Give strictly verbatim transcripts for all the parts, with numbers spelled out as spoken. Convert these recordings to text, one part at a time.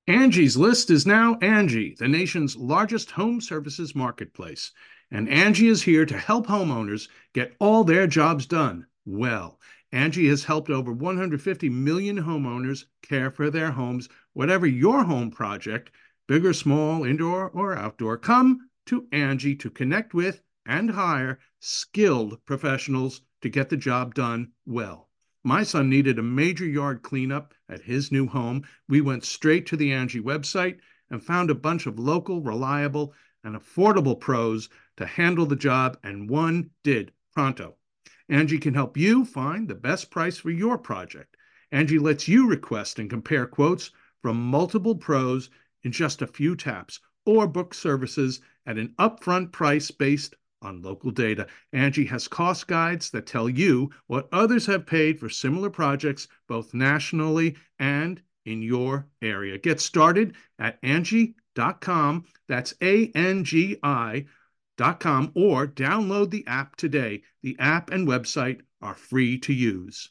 Angie's List is now Angie, the nation's largest home services marketplace. And Angie is here to help homeowners get all their jobs done well. Angie has helped over one hundred fifty million homeowners care for their homes. Whatever your home project, big or small, indoor or outdoor, come to Angie to connect with and hire skilled professionals to get the job done well. My son needed a major yard cleanup at his new home. We went straight to the Angie website and found a bunch of local, reliable, and affordable pros to handle the job, and one did pronto. Angie can help you find the best price for your project. Angie lets you request and compare quotes from multiple pros in just a few taps, or book services at an upfront price based on local data. Angie has cost guides that tell you what others have paid for similar projects, both nationally and in your area. Get started at Angie dot com. That's A N G I dot com, or download the app today. The app and website are free to use.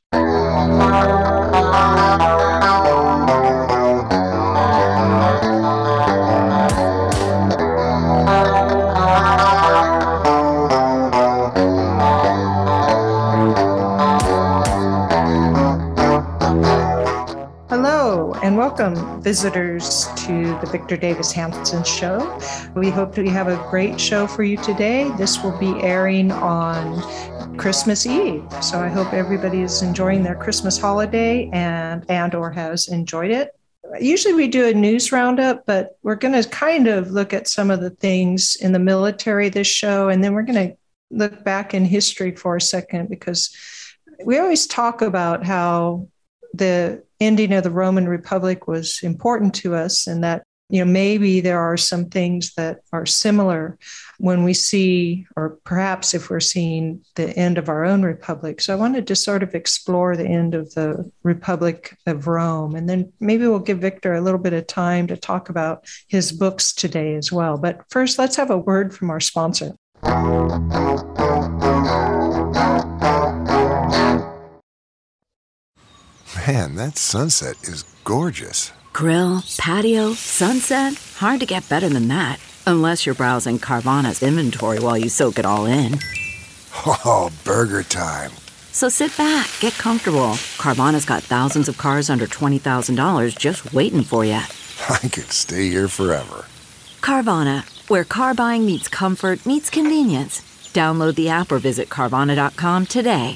Hello and welcome, visitors, to the Victor Davis Hanson Show. We hope we have a great show for you today. This will be airing on Christmas Eve, so I hope everybody is enjoying their Christmas holiday and and or has enjoyed it. Usually we do a news roundup, but we're going to kind of look at some of the things in the military this show, and then we're going to look back in history for a second, because we always talk about how the ending of the Roman Republic was important to us, and that, you know, maybe there are some things that are similar when we see, or perhaps if we're seeing the end of our own republic. So I wanted to sort of explore the end of the Republic of Rome, and then maybe we'll give Victor a little bit of time to talk about his books today as well. But first, let's have a word from our sponsor. Man, that sunset is gorgeous. Grill, patio, sunset. Hard to get better than that. Unless you're browsing Carvana's inventory while you soak it all in. Oh, burger time. So sit back, get comfortable. Carvana's got thousands of cars under twenty thousand dollars just waiting for you. I could stay here forever. Carvana, where car buying meets comfort, meets convenience. Download the app or visit Carvana dot com today.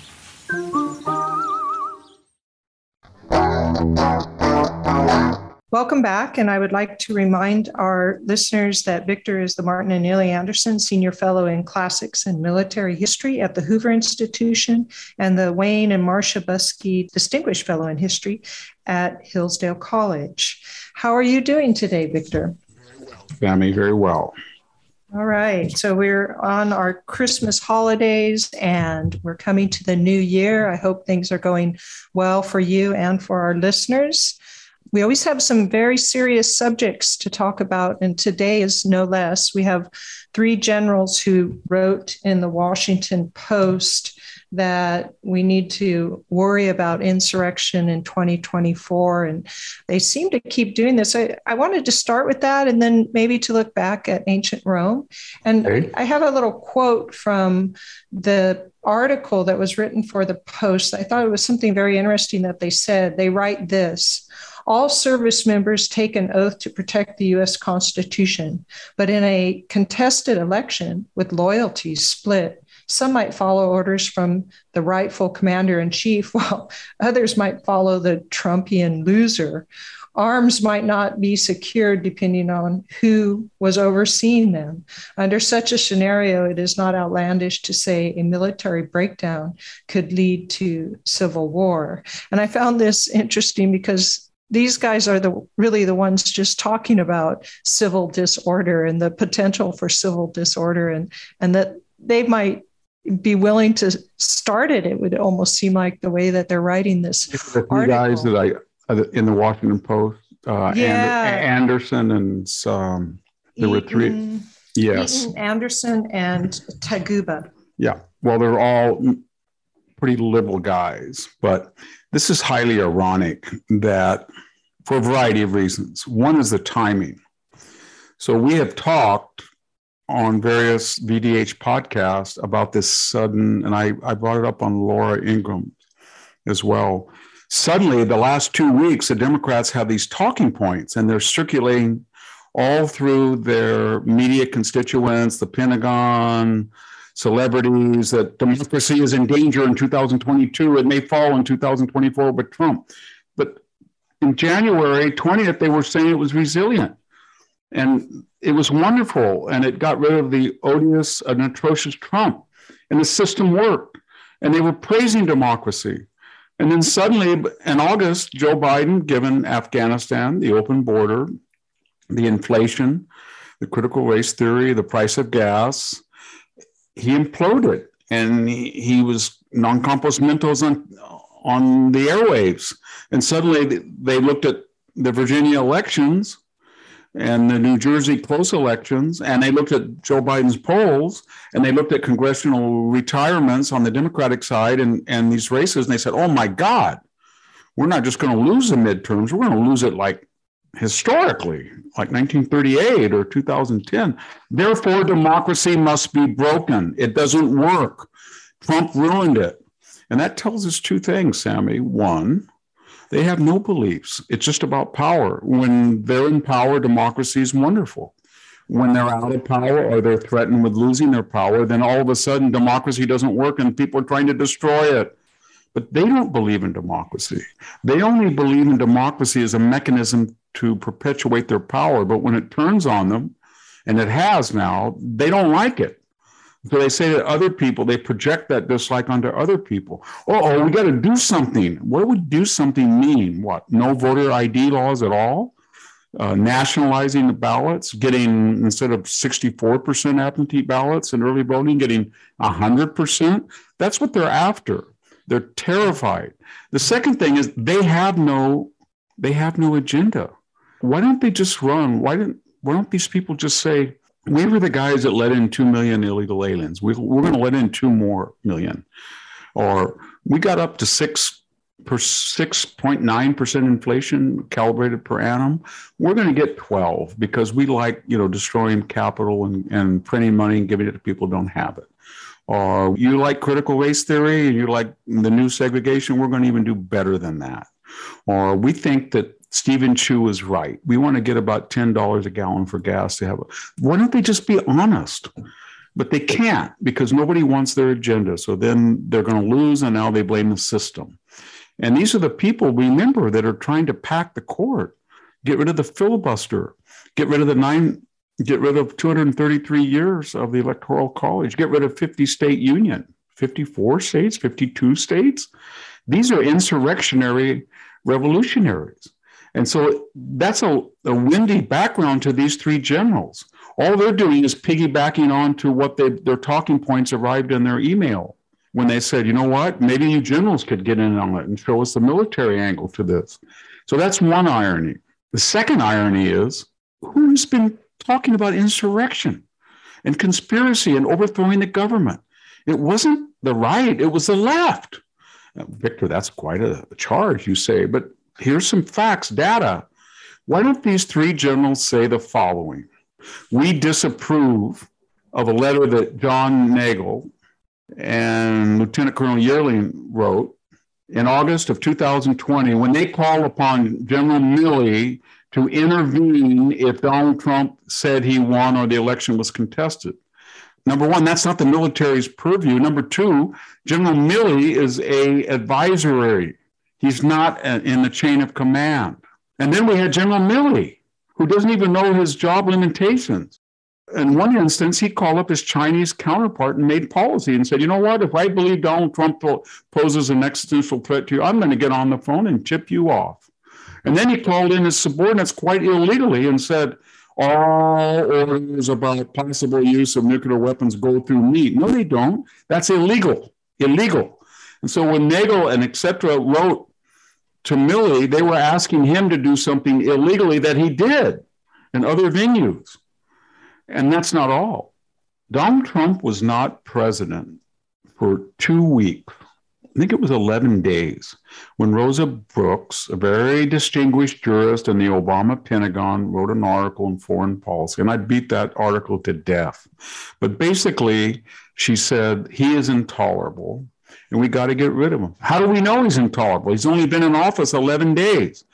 Welcome back, and I would like to remind our listeners that Victor is the Martin and Neely Anderson Senior Fellow in Classics and Military History at the Hoover Institution, and the Wayne and Marcia Buskey Distinguished Fellow in History at Hillsdale College. How are you doing today, Victor? Sammy, very well. All right. So we're on our Christmas holidays and we're coming to the new year. I hope things are going well for you and for our listeners. We always have some very serious subjects to talk about, and today is no less. We have three generals who wrote in the Washington Post that we need to worry about insurrection in twenty twenty-four, and they seem to keep doing this. I, I wanted to start with that, and then maybe to look back at ancient Rome. And Okay. I have a little quote from the article that was written for the Post. I thought it was something very interesting that they said. They write this: all service members take an oath to protect the U S Constitution, but in a contested election with loyalties split, some might follow orders from the rightful commander-in-chief, while others might follow the Trumpian loser. Arms might not be secured depending on who was overseeing them. Under such a scenario, it is not outlandish to say a military breakdown could lead to civil war. And I found this interesting because these guys are the really the ones just talking about civil disorder and the potential for civil disorder, and, and that they might be willing to start it. It would almost seem like the way that they're writing this The three article. guys that I uh, in the Washington Post, uh, Yeah. Ander- Anderson, and um, there were three. Eaton, Yes, Eaton, Anderson, and Taguba. yeah. Well, they're all pretty liberal guys, but this is highly ironic that for a variety of reasons. One is the timing. So we have talked on various V D H podcasts about this sudden, and I, I brought it up on Laura Ingraham as well. Suddenly, the last two weeks, the Democrats have these talking points, and they're circulating all through their media constituents, the Pentagon, celebrities, that democracy is in danger in two thousand twenty-two. It may fall in two thousand twenty-four with Trump. But in January twentieth, they were saying it was resilient. And it was wonderful. And it got rid of the odious and atrocious Trump. And the system worked. And they were praising democracy. And then suddenly, in August, Joe Biden, given Afghanistan, the open border, the inflation, the critical race theory, the price of gas, he imploded. And he, he was non-compos mentos on, on the airwaves. And suddenly they looked at the Virginia elections and the New Jersey close elections, and they looked at Joe Biden's polls, and they looked at congressional retirements on the Democratic side and, and these races, and they said, oh my God, we're not just going to lose the midterms, we're going to lose it like historically, like nineteen thirty-eight or two thousand ten. Therefore, democracy must be broken. It doesn't work. Trump ruined it. And that tells us two things, Sammy. One, they have no beliefs. It's just about power. When they're in power, democracy is wonderful. When they're out of power or they're threatened with losing their power, then all of a sudden democracy doesn't work and people are trying to destroy it. But they don't believe in democracy. They only believe in democracy as a mechanism to perpetuate their power. But when it turns on them, and it has now, they don't like it. So they say to other people, they project that dislike onto other people. Oh, we got to do something. What would do something mean? What? No voter I D laws at all? Uh, nationalizing the ballots, getting, instead of sixty-four percent absentee ballots in early voting, getting one hundred percent? That's what they're after. They're terrified. The second thing is they have no, they have no agenda. Why don't they just run? Why don't, why don't these people just say, we were the guys that let in two million illegal aliens. We, we're going to let in two more million. Or we got up to six per six point nine percent inflation calibrated per annum. We're going to get twelve because we like, you know, destroying capital and, and printing money and giving it to people who don't have it. Or you like critical race theory and you like the new segregation. We're going to even do better than that. Or we think that Stephen Chu is right. We want to get about ten dollars a gallon for gas to have it. Why don't they just be honest? But they can't because nobody wants their agenda. So then they're going to lose, and now they blame the system. And these are the people, remember, that are trying to pack the court, get rid of the filibuster, get rid of the nine, get rid of two hundred thirty-three years of the Electoral College, get rid of fifty state union, fifty-four states, fifty-two states. These are insurrectionary revolutionaries. And so that's a, a windy background to these three generals. All they're doing is piggybacking on to what they, their talking points arrived in their email when they said, you know what, maybe you generals could get in on it and show us the military angle to this. So that's one irony. The second irony is, who's been talking about insurrection and conspiracy and overthrowing the government? It wasn't the right, it was the left. Now, Victor, that's quite a charge, you say, but here's some facts, data. Why don't these three generals say the following? We disapprove of a letter that John Nagel and Lieutenant Colonel Yearling wrote in August of two thousand twenty when they called upon General Milley to intervene if Donald Trump said he won or the election was contested. Number one, that's not the military's purview. Number two, General Milley is a advisory. He's not in the chain of command. And then we had General Milley, who doesn't even know his job limitations. In one instance, he called up his Chinese counterpart and made policy and said, you know what, if I believe Donald Trump poses an existential threat to you, I'm going to get on the phone and tip you off. And then he called in his subordinates quite illegally and said, all orders about possible use of nuclear weapons go through me. No, they don't. That's illegal, illegal. And so when Nagel and et cetera wrote to Milley, they were asking him to do something illegally that he did in other venues. And that's not all. Donald Trump was not president for two weeks I think it was eleven days, when Rosa Brooks, a very distinguished jurist in the Obama Pentagon, wrote an article in Foreign Policy, and I beat that article to death. But basically, she said, he is intolerable, and we got to get rid of him. How do we know he's intolerable? He's only been in office eleven days.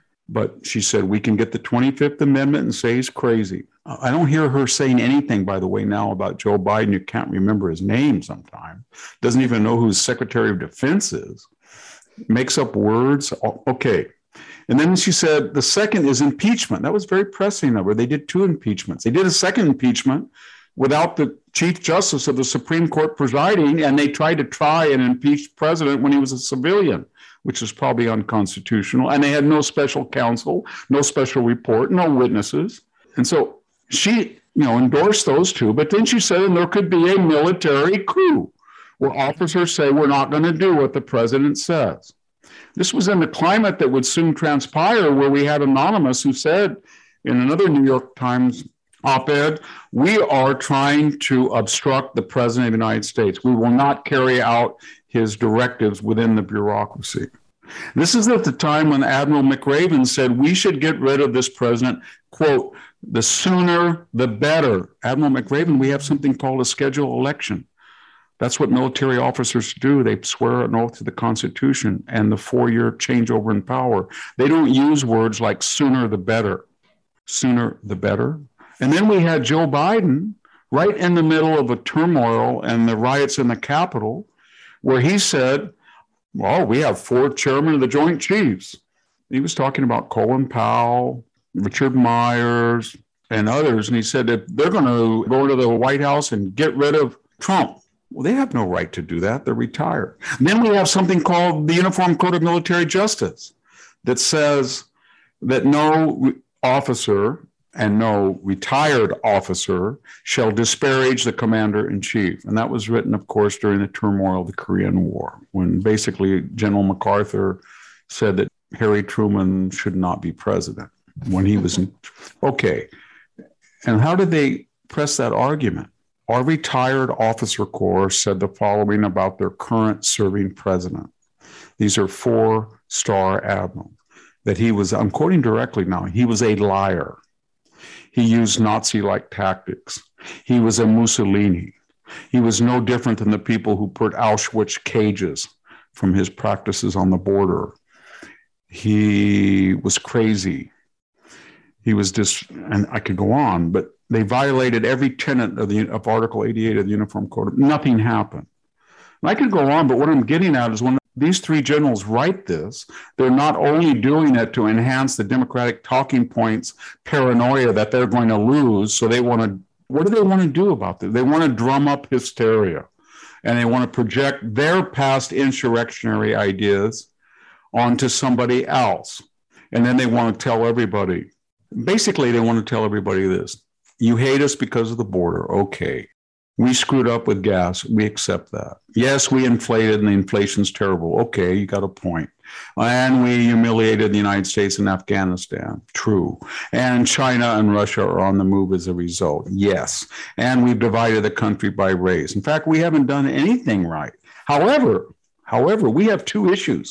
But she said, we can get the twenty-fifth Amendment and say he's crazy. I don't hear her saying anything, by the way, now about Joe Biden. You can't remember his name sometimes. Doesn't even know who his Secretary of Defense is. Makes up words. Okay. And then she said, the second is impeachment. That was very pressing of her. They did two impeachments. They did a second impeachment without the Chief Justice of the Supreme Court presiding, and they tried to try and impeach the president when he was a civilian, which is probably unconstitutional. And they had no special counsel, no special report, no witnesses. And so she, you know, endorsed those two. But then she said, and there could be a military coup where officers say, we're not going to do what the president says. This was in the climate that would soon transpire, where we had Anonymous who said in another New York Times op-ed, we are trying to obstruct the president of the United States. We will not carry out his directives within the bureaucracy. This is at the time when Admiral McRaven said we should get rid of this president, quote, the sooner the better. Admiral McRaven, we have something called a scheduled election. That's what military officers do. They swear an oath to the Constitution and the four-year changeover in power. They don't use words like sooner the better. Sooner the better. And then we had Joe Biden right in the middle of a turmoil and the riots in the Capitol, where he said, well, we have four chairmen of the Joint Chiefs. He was talking about Colin Powell, Richard Myers, and others. And he said that they're going to go to the White House and get rid of Trump. Well, they have no right to do that. They're retired. And then we have something called the Uniform Code of Military Justice that says that no officer and no retired officer shall disparage the commander-in-chief. And that was written, of course, during the turmoil of the Korean War, when basically General MacArthur said that Harry Truman should not be president when he was in. Okay. And how did they press that argument? Our retired officer corps said the following about their current serving president. These are four-star admirals. That he was, I'm quoting directly now, he was a liar. He used Nazi-like tactics. He was a Mussolini. He was no different than the people who put Auschwitz cages from his practices on the border. He was crazy. He was just, and I could go on, but they violated every tenet of, the, of Article eighty-eight of the Uniform Code. Nothing happened. And I could go on, but what I'm getting at is when these three generals write this, they're not only doing it to enhance the Democratic talking points paranoia that they're going to lose. So they want to, what do they want to do about this? They want to drum up hysteria, and they want to project their past insurrectionary ideas onto somebody else. And then they want to tell everybody, basically they want to tell everybody this: you hate us because of the border. Okay. We screwed up with gas. We accept that. Yes, we inflated and the inflation's terrible. Okay, you got a point. And we humiliated the United States and Afghanistan. True. And China and Russia are on the move as a result. Yes. And we've divided the country by race. In fact, we haven't done anything right. However, however, we have two issues.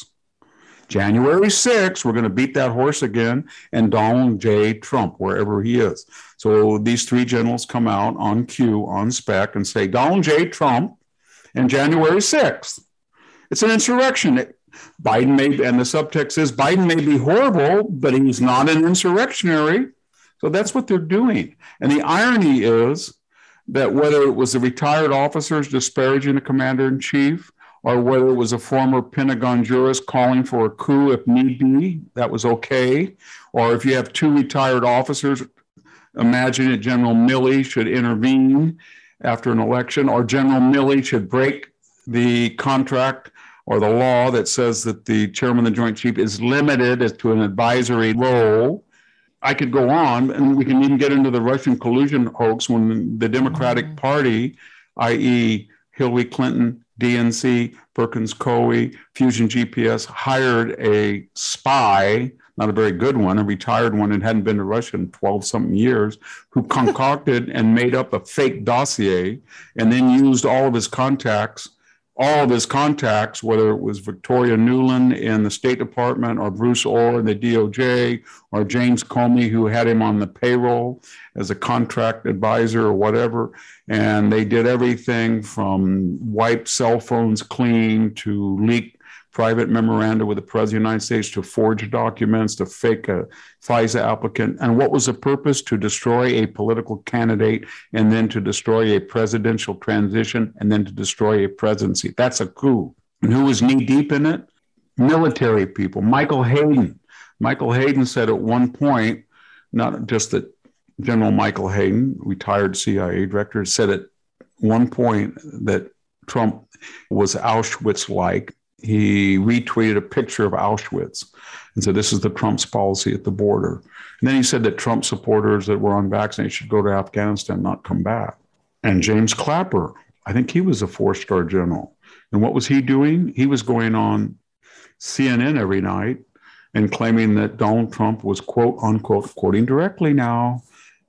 January sixth, we're going to beat that horse again, and Donald J. Trump, wherever he is. So these three generals come out on cue, on spec, and say, Donald J. Trump and January sixth. It's an insurrection. Biden may, and the subtext is, Biden may be horrible, but he's not an insurrectionary. So that's what they're doing. And the irony is that whether it was the retired officers disparaging the commander-in-chief, or whether it was a former Pentagon jurist calling for a coup if need be, that was okay. Or if you have two retired officers, imagine that General Milley should intervene after an election, or General Milley should break the contract or the law that says that the chairman of the Joint Chief is limited to an advisory role. I could go on, and we can even get into the Russian collusion hoax when the Democratic Party, that is. Hillary Clinton, D N C, Perkins Coie, Fusion G P S, hired a spy, not a very good one, a retired one and hadn't been to Russia in twelve-something years, who concocted and made up a fake dossier and then used all of his contacts all of his contacts, whether it was Victoria Nuland in the State Department or Bruce Orr in the D O J or James Comey, who had him on the payroll as a contract advisor or whatever. And they did everything from wipe cell phones clean to leak private memoranda with the President of the United States, to forge documents, to fake a FISA applicant. And what was the purpose? To destroy a political candidate, and then to destroy a presidential transition, and then to destroy a presidency. That's a coup. And who was knee deep in it? Military people. Michael Hayden. Michael Hayden said at one point, not just that General Michael Hayden, retired C I A director, said at one point that Trump was Auschwitz-like. He retweeted a picture of Auschwitz and said, this is the Trump's policy at the border. And then he said that Trump supporters that were unvaccinated should go to Afghanistan, not come back. And James Clapper, I think he was a four-star general. And what was he doing? He was going on C N N every night and claiming that Donald Trump was, quote unquote, quoting directly now,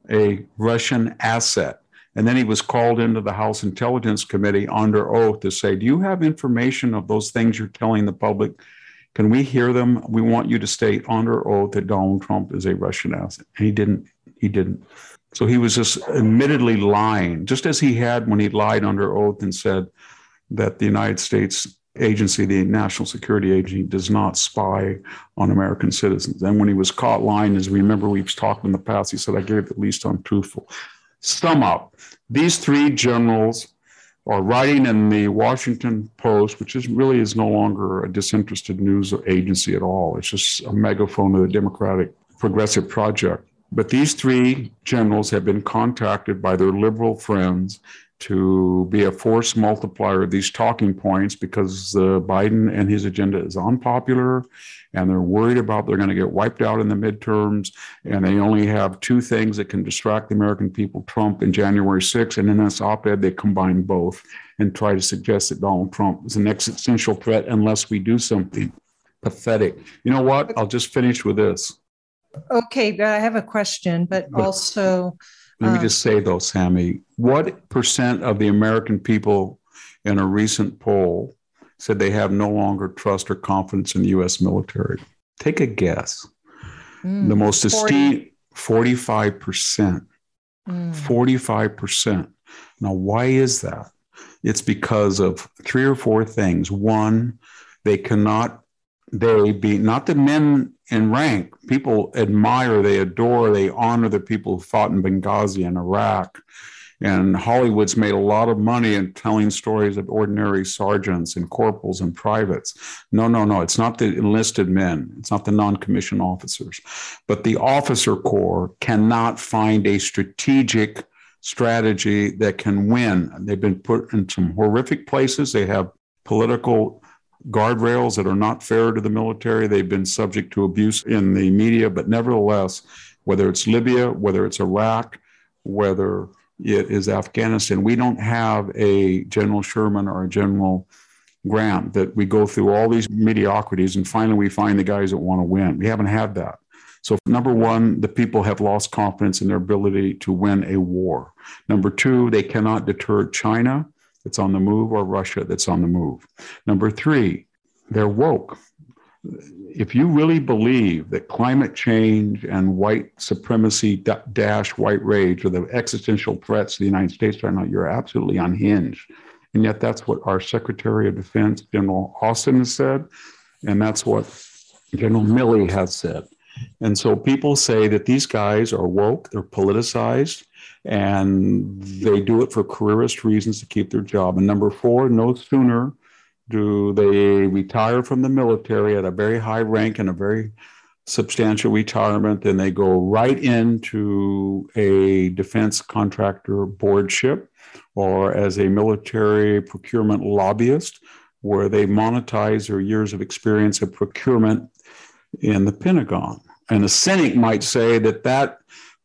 a Russian asset. And then he was called into the House Intelligence Committee under oath to say, do you have information of those things you're telling the public? Can we hear them? We want you to state under oath that Donald Trump is a Russian asset. And he didn't. He didn't. So he was just admittedly lying, just as he had when he lied under oath and said that the United States agency, the National Security Agency, does not spy on American citizens. And when he was caught lying, as we remember we've talked in the past, he said, I gave the least untruthful. Sum up, these three generals are writing in the Washington Post, which is really is no longer a disinterested news agency at all. It's just a megaphone of the Democratic Progressive Project. But these three generals have been contacted by their liberal friends to be a force multiplier of these talking points, because uh, Biden and his agenda is unpopular, and they're worried about they're going to get wiped out in the midterms, and they only have two things that can distract the American people, Trump and January sixth. And in this op-ed, they combine both and try to suggest that Donald Trump is an existential threat unless we do something. Pathetic. You know what? I'll just finish with this. Okay, but I have a question, but, but also... Let me just say, though, Sammy, what percent of the American people in a recent poll said they have no longer trust or confidence in the U S military? Take a guess. Mm, the most esteemed, forty-five percent. Mm. forty-five percent. Now, why is that? It's because of three or four things. One, they cannot, they be, not the men in rank. People admire, they adore, they honor the people who fought in Benghazi and Iraq. And Hollywood's made a lot of money in telling stories of ordinary sergeants and corporals and privates. No, no, no. It's not the enlisted men. It's not the non-commissioned officers. But the officer corps cannot find a strategic strategy that can win. They've been put in some horrific places. They have political guardrails that are not fair to the military. They've been subject to abuse in the media, but nevertheless, whether it's Libya, whether it's Iraq, whether it is Afghanistan, we don't have a General Sherman or a General Grant that we go through all these mediocrities and finally we find the guys that want to win. We haven't had that. So number one, the people have lost confidence in their ability to win a war. Number two, they cannot deter China that's on the move, or Russia that's on the move. Number three, they're woke. If you really believe that climate change and white supremacy dash white rage are the existential threats to the United States right now, you're absolutely unhinged. And yet that's what our Secretary of Defense, General Austin, has said, and that's what General Milley has said. And so people say that these guys are woke, they're politicized, and they do it for careerist reasons to keep their job. And number four, no sooner do they retire from the military at a very high rank and a very substantial retirement than they go right into a defense contractor boardship or as a military procurement lobbyist, where they monetize their years of experience of procurement in the Pentagon. And a cynic might say that that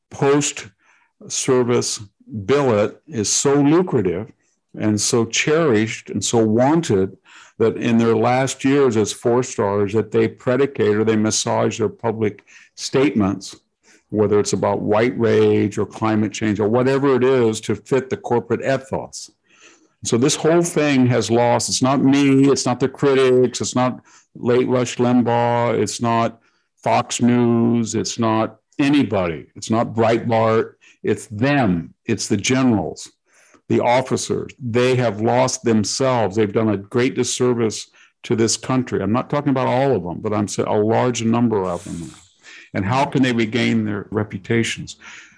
post-service billet is so lucrative and so cherished and so wanted that in their last years as four stars that they predicate or they massage their public statements, whether it's about white rage or climate change or whatever it is, to fit the corporate ethos. So this whole thing has lost. It's not me. It's not the critics. It's not late Rush Limbaugh. It's not Fox News. It's not anybody. It's not Breitbart. It's them. It's the generals, the officers. They have lost themselves. They've done a great disservice to this country. I'm not talking about all of them, but I'm saying a large number of them. And how can they regain their reputations?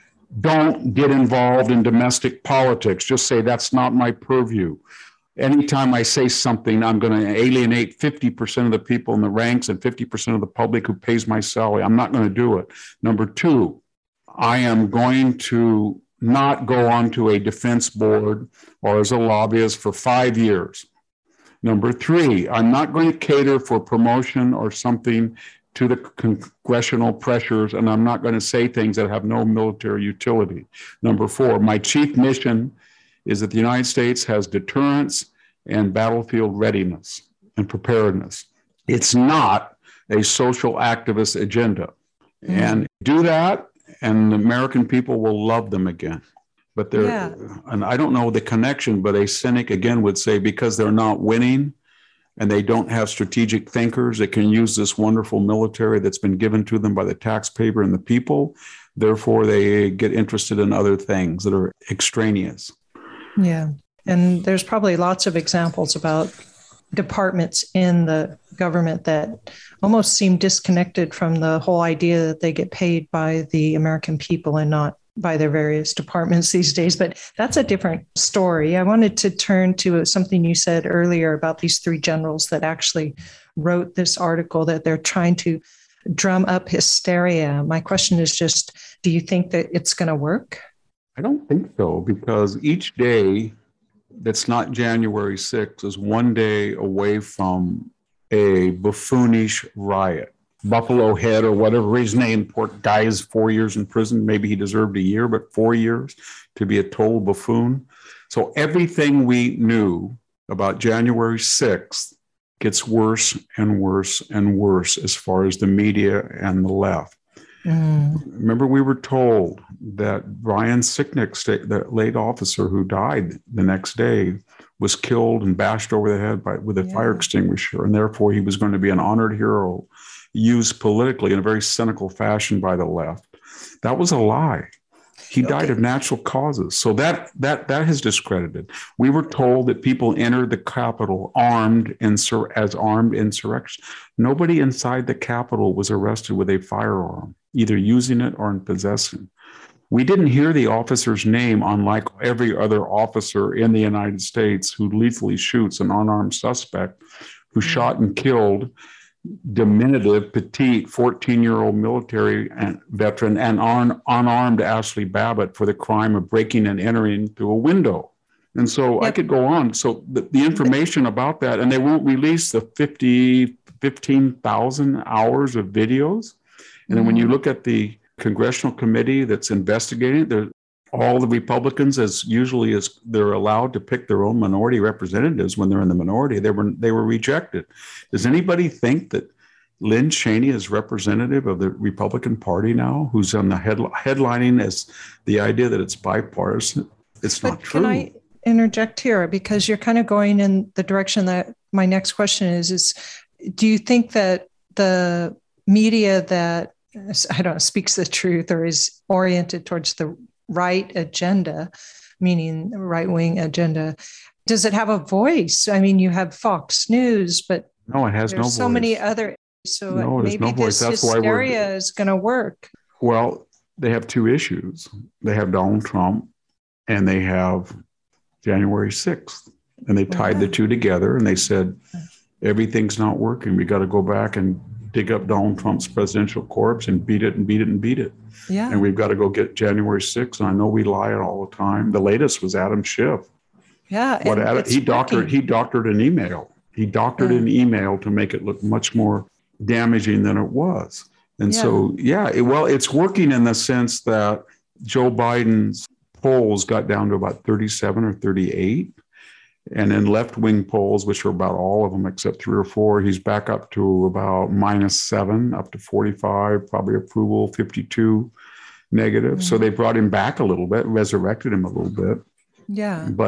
Don't get involved in domestic politics. Just say, that's not my purview. Anytime I say something, I'm going to alienate fifty percent of the people in the ranks and fifty percent of the public who pays my salary. I'm not going to do it. Number two, I am going to not go onto a defense board or as a lobbyist for five years. Number three, I'm not going to cater for promotion or something to the congressional pressures, and I'm not going to say things that have no military utility. Number four, my chief mission is that the United States has deterrence and battlefield readiness and preparedness. It's not a social activist agenda. Mm. And do that, and the American people will love them again. But they're, yeah. and I don't know the connection, but a cynic again would say because they're not winning, and they don't have strategic thinkers that can use this wonderful military that's been given to them by the taxpayer and the people. Therefore, they get interested in other things that are extraneous. Yeah. And there's probably lots of examples about departments in the government that almost seem disconnected from the whole idea that they get paid by the American people and not by their various departments these days. But that's a different story. I wanted to turn to something you said earlier about these three generals that actually wrote this article, that they're trying to drum up hysteria. My question is just, do you think that it's going to work? I don't think so, because each day that's not January sixth is one day away from a buffoonish riot. Buffalo Head, or whatever his name, poor guy is four years in prison. Maybe he deserved a year, but four years to be a total buffoon. So everything we knew about January sixth gets worse and worse and worse as far as the media and the left. Mm. Remember, we were told that Brian Sicknick, the late officer who died the next day, was killed and bashed over the head by, with a yeah. fire extinguisher, and therefore he was going to be an honored hero, used politically in a very cynical fashion by the left. That was a lie. He okay. died of natural causes. So that that that has discredited. We were told that people entered the Capitol armed insur- as armed insurrection. Nobody inside the Capitol was arrested with a firearm, either using it or in possession. We didn't hear the officer's name, unlike every other officer in the United States who lethally shoots an unarmed suspect who mm-hmm. shot and killed diminutive, petite, fourteen-year-old military and veteran and un- unarmed Ashley Babbitt for the crime of breaking and entering through a window. And so yep. I could go on. So the, the information about that, and they won't release the fifty, fifteen thousand hours of videos. And then mm-hmm. when you look at the congressional committee that's investigating it, all the Republicans, as usually as they're allowed to pick their own minority representatives when they're in the minority, they were they were rejected. Does anybody think that Lynn Cheney is representative of the Republican Party now, who's on the head, headlining as the idea that it's bipartisan? It's but not true. Can I interject here? Because you're kind of going in the direction that my next question is, is do you think that the media that, I don't know, speaks the truth or is oriented towards the right agenda, meaning right-wing agenda, does it have a voice? I mean, you have Fox News, but no, it has no voice. So many other, so no, maybe no this That's hysteria is going to work. Well, they have two issues. They have Donald Trump and they have January sixth, and they tied yeah. the two together and they said, everything's not working. We got to go back and dig up Donald Trump's presidential corpse and beat it and beat it and beat it. Yeah. And we've got to go get January sixth. And I know we lie all the time. The latest was Adam Schiff. Yeah. What Adam, he doctored working. he doctored an email. He doctored yeah. an email to make it look much more damaging than it was. And yeah. so, yeah, it, well, it's working in the sense that Joe Biden's polls got down to about thirty-seven or thirty-eight. And in left-wing polls, which are about all of them except three or four, he's back up to about minus seven, up to forty-five, probably approval, fifty-two negative. Mm-hmm. So they brought him back a little bit, resurrected him a little bit. Yeah. But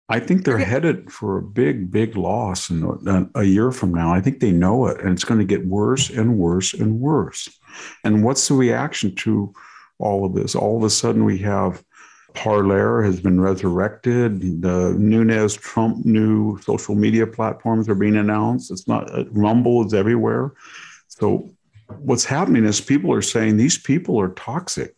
I think they're headed for a big, big loss in a, a year from now. I think they know it, and it's going to get worse and worse and worse. And what's the reaction to all of this? All of a sudden, we have Parler has been resurrected. The Nunes Trump new social media platforms are being announced. It's not Rumble is everywhere. So what's happening is people are saying these people are toxic,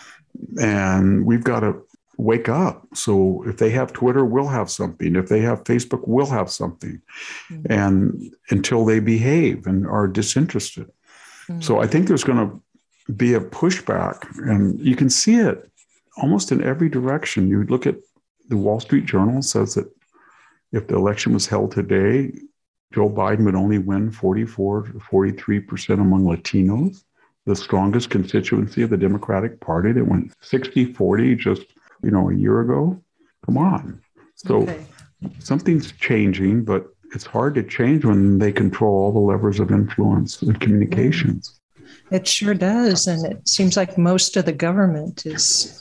and we've got to wake up. So if they have Twitter, we'll have something. If they have Facebook, we'll have something. Mm-hmm. And until they behave and are disinterested. Mm-hmm. So I think there's going to be a pushback, and you can see it almost in every direction. You look at the Wall Street Journal says that if the election was held today, Joe Biden would only win forty-four to forty-three percent among Latinos, the strongest constituency of the Democratic Party that went sixty forty just, you know, a year ago. Come on. So okay. Something's changing, but it's hard to change when they control all the levers of influence and communications. It sure does. And it seems like most of the government is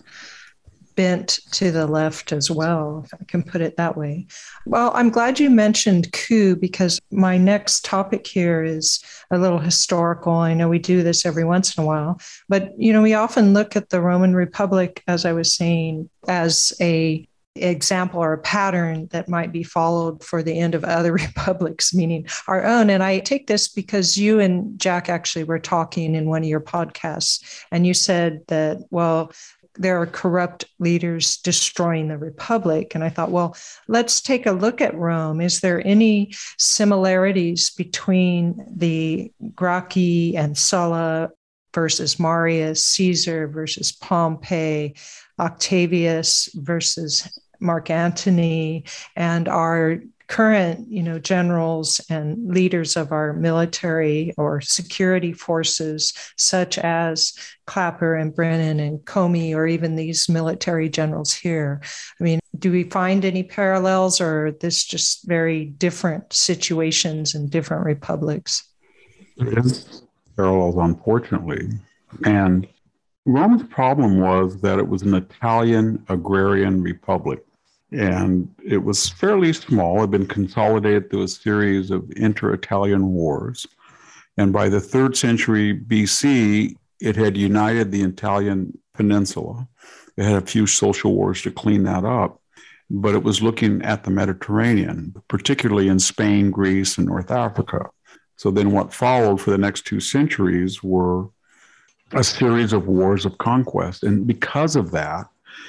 bent to the left as well, if I can put it that way. Well, I'm glad you mentioned coup, because my next topic here is a little historical. I know we do this every once in a while, but, you know, we often look at the Roman Republic, as I was saying, as a example or a pattern that might be followed for the end of other republics, meaning our own. And I take this because you and Jack actually were talking in one of your podcasts, and you said that, well, there are corrupt leaders destroying the republic. And I thought, well, let's take a look at Rome. Is there any similarities between the Gracchi and Sulla versus Marius, Caesar versus Pompey, Octavius versus Mark Antony, and our current, you know, generals and leaders of our military or security forces, such as Clapper and Brennan and Comey, or even these military generals here? I mean, do we find any parallels, or are this just very different situations in different republics? There is parallels, unfortunately. And Rome's problem was that it was an Italian agrarian republic. And it was fairly small. It had been consolidated through a series of inter-Italian wars. And by the third century B C, it had united the Italian peninsula. It had a few social wars to clean that up, but it was looking at the Mediterranean, particularly in Spain, Greece, and North Africa. So then what followed for the next two centuries were a series of wars of conquest. And because of that,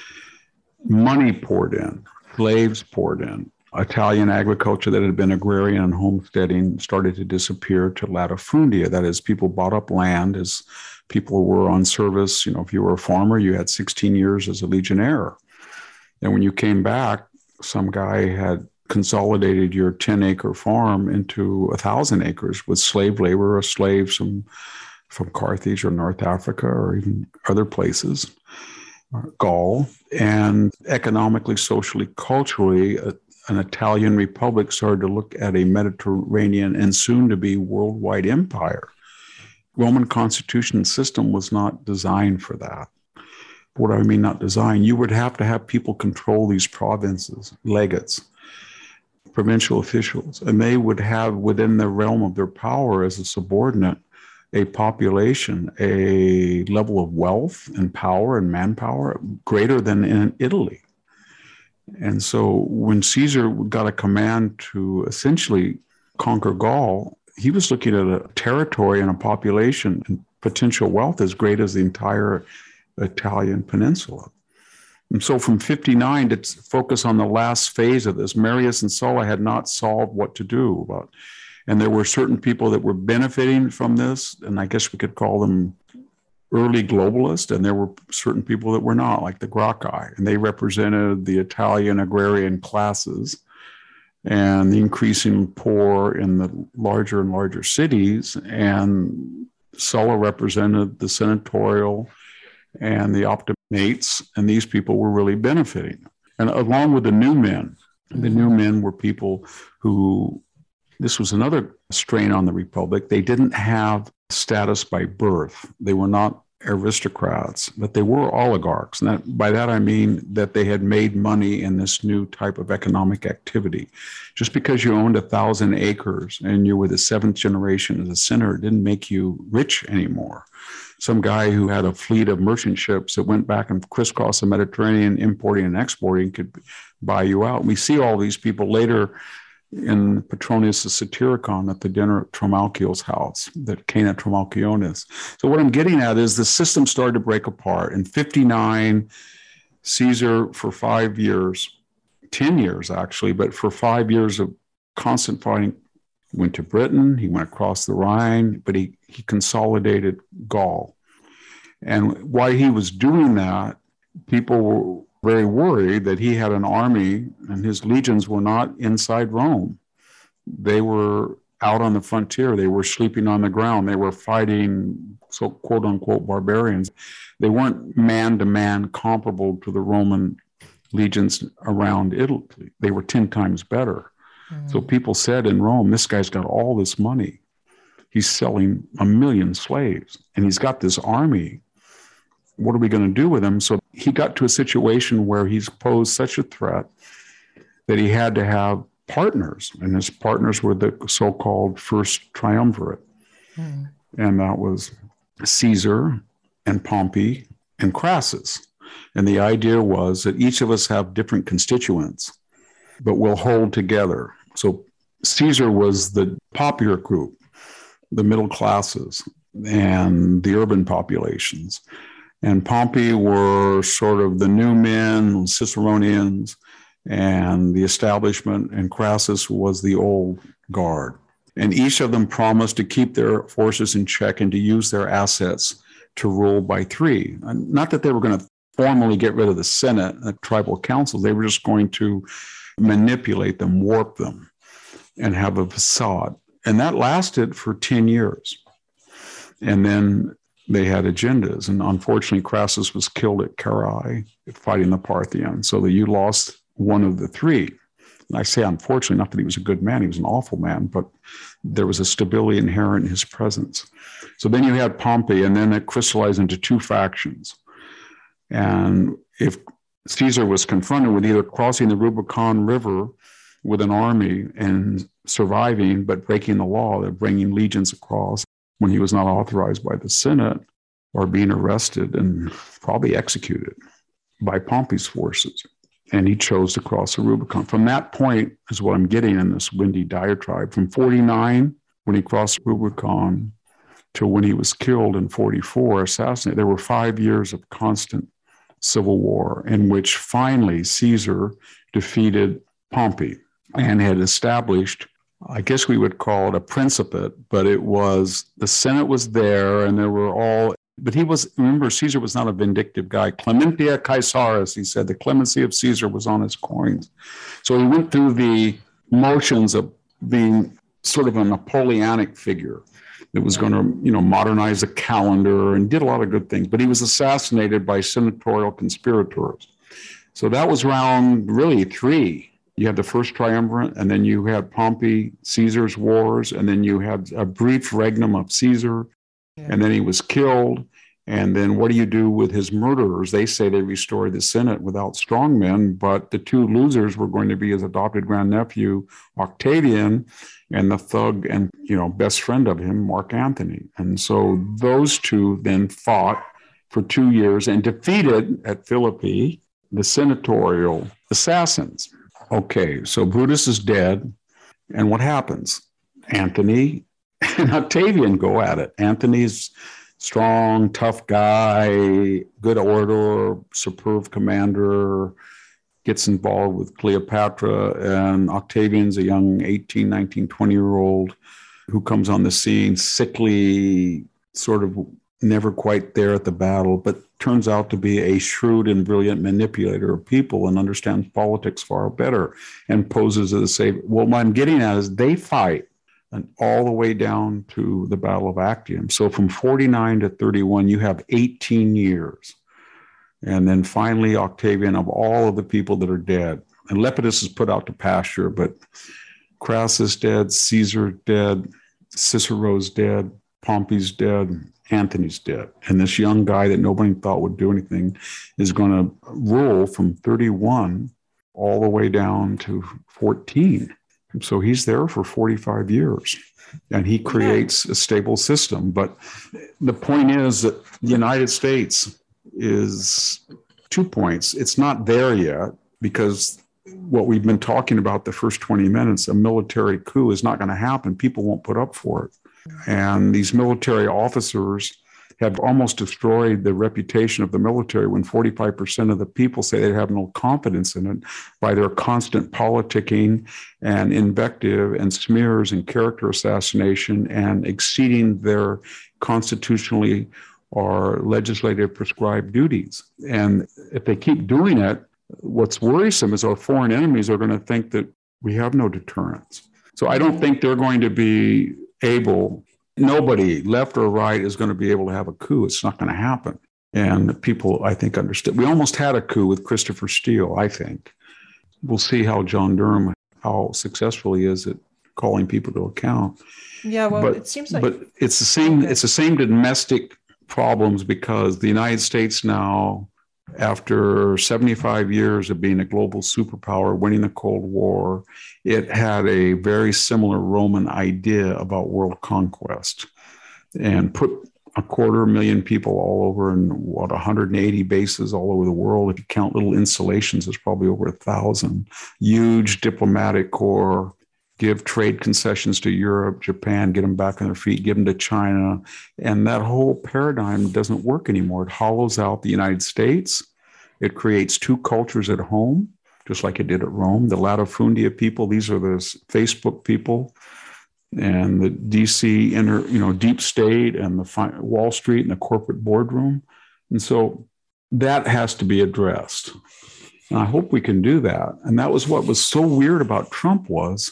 money poured in. Slaves poured in. Italian agriculture that had been agrarian and homesteading started to disappear to latifundia. That is, people bought up land as people were on service. You know, if you were a farmer, you had sixteen years as a legionnaire. And when you came back, some guy had consolidated your ten-acre farm into one thousand acres with slave labor, or slaves from, from Carthage or North Africa or even other places. Gaul, and economically, socially, culturally, a, an Italian republic started to look at a Mediterranean and soon to be worldwide empire. Roman constitution system was not designed for that. What do I mean not designed? You would have to have people control these provinces, legates, provincial officials, and they would have within the realm of their power as a subordinate a population, a level of wealth and power and manpower greater than in Italy. And so when Caesar got a command to essentially conquer Gaul, he was looking at a territory and a population and potential wealth as great as the entire Italian peninsula. And so from fifty-nine to focus on the last phase of this, Marius and Sulla had not solved what to do about. And there were certain people that were benefiting from this, and I guess we could call them early globalists, and there were certain people that were not, like the Gracchi, and they represented the Italian agrarian classes and the increasing poor in the larger and larger cities, and Sulla represented the senatorial and the optimates, and these people were really benefiting. And along with the new men, the new men were people who, this was another strain on the Republic. They didn't have status by birth. They were not aristocrats, but they were oligarchs. And that, by that I mean that they had made money in this new type of economic activity. Just because you owned a thousand acres and you were the seventh generation as a senator didn't make you rich anymore. Some guy who had a fleet of merchant ships that went back and crisscrossed the Mediterranean, importing and exporting, could buy you out. We see all these people later in Petronius' Satyricon at the dinner at Trimalchio's house, that Cana Trimalchionis. So what I'm getting at is the system started to break apart. In fifty-nine, Caesar, for five years, ten years actually, but for five years of constant fighting, went to Britain, he went across the Rhine, but he, he consolidated Gaul. And while he was doing that, people were very worried that he had an army and his legions were not inside Rome. They were out on the frontier. They were sleeping on the ground. They were fighting, so quote unquote, barbarians. They weren't man to man comparable to the Roman legions around Italy. They were ten times better. Mm. So people said in Rome, this guy's got all this money. He's selling a million slaves and he's got this army. What are we going to do with him? So he got to a situation where he's posed such a threat that he had to have partners. And his partners were the so-called first triumvirate. Mm. And that was Caesar and Pompey and Crassus. And the idea was that each of us have different constituents, but we'll hold together. So Caesar was the popular group, the middle classes, and the urban populations. And Pompey were sort of the new men, Ciceronians, and the establishment, and Crassus was the old guard. And each of them promised to keep their forces in check and to use their assets to rule by three. Not that they were going to formally get rid of the Senate, the tribal councils. They were just going to manipulate them, warp them, and have a facade. And that lasted for ten years. And then they had agendas. And unfortunately, Crassus was killed at Carrhae fighting the Parthians, so that you lost one of the three. And I say unfortunately, not that he was a good man, he was an awful man, but there was a stability inherent in his presence. So then you had Pompey, and then it crystallized into two factions. And if Caesar was confronted with either crossing the Rubicon River with an army and surviving, but breaking the law, of bringing legions across when he was not authorized by the Senate, or being arrested and probably executed by Pompey's forces. And he chose to cross the Rubicon. From that point is what I'm getting in this windy diatribe. From forty-nine, when he crossed the Rubicon, to when he was killed in forty-four, assassinated, there were five years of constant civil war in which finally Caesar defeated Pompey and had established, I guess we would call it a principate, but it was, the Senate was there and there were all, but he was, remember, Caesar was not a vindictive guy. Clementia Caesaris, he said, the clemency of Caesar was on his coins. So he went through the motions of being sort of a Napoleonic figure that was going to, you know, modernize the calendar and did a lot of good things, but he was assassinated by senatorial conspirators. So that was round really three. You had the first triumvirate, and then you had Pompey, Caesar's wars, and then you had a brief regnum of Caesar, yeah. And then he was killed. And then what do you do with his murderers? They say they restored the Senate without strongmen, but the two losers were going to be his adopted grandnephew, Octavian, and the thug and, you know, best friend of him, Mark Antony. And so those two then fought for two years and defeated at Philippi the senatorial assassins. Okay, so Brutus is dead. And what happens? Antony and Octavian go at it. Antony's strong, tough guy, good orator, superb commander, gets involved with Cleopatra, and Octavian's a young eighteen, nineteen, twenty-year-old who comes on the scene, sickly, sort of never quite there at the battle, but turns out to be a shrewd and brilliant manipulator of people and understands politics far better and poses as a savior. Well, what I'm getting at is they fight and all the way down to the Battle of Actium. So from forty-nine to thirty-one, you have eighteen years. And then finally, Octavian, of all of the people that are dead, and Lepidus is put out to pasture, but Crassus dead, Caesar dead, Cicero's dead, Pompey's dead, Antony's dead. And this young guy that nobody thought would do anything is going to rule from thirty-one all the way down to fourteen. So he's there for forty-five years, and he creates a stable system. But the point is that the United States is two points. It's not there yet, because what we've been talking about the first twenty minutes, a military coup is not going to happen. People won't put up for it. And these military officers have almost destroyed the reputation of the military when forty-five percent of the people say they have no confidence in it by their constant politicking and invective and smears and character assassination and exceeding their constitutionally or legislative prescribed duties. And if they keep doing it, what's worrisome is our foreign enemies are going to think that we have no deterrence. So I don't think they're going to be able, nobody, left or right, is going to be able to have a coup. It's not going to happen. And people, I think, understood. We almost had a coup with Christopher Steele, I think. We'll see how John Durham, how successful he is at calling people to account. Yeah, well, but, it seems like... But it's the same, okay. it's the same domestic problems, because the United States now, after seventy-five years of being a global superpower, winning the Cold War, it had a very similar Roman idea about world conquest, and put a quarter million people all over in what, one hundred eighty bases all over the world. If you count little installations, there's probably over a thousand. Huge diplomatic corps. Give trade concessions to Europe, Japan, get them back on their feet, give them to China. And that whole paradigm doesn't work anymore. It hollows out the United States. It creates two cultures at home, just like it did at Rome. The latifundia people, these are the Facebook people, and the D C inner, you know, deep state, and the Wall Street and the corporate boardroom. And so that has to be addressed. And I hope we can do that. And that was what was so weird about Trump, was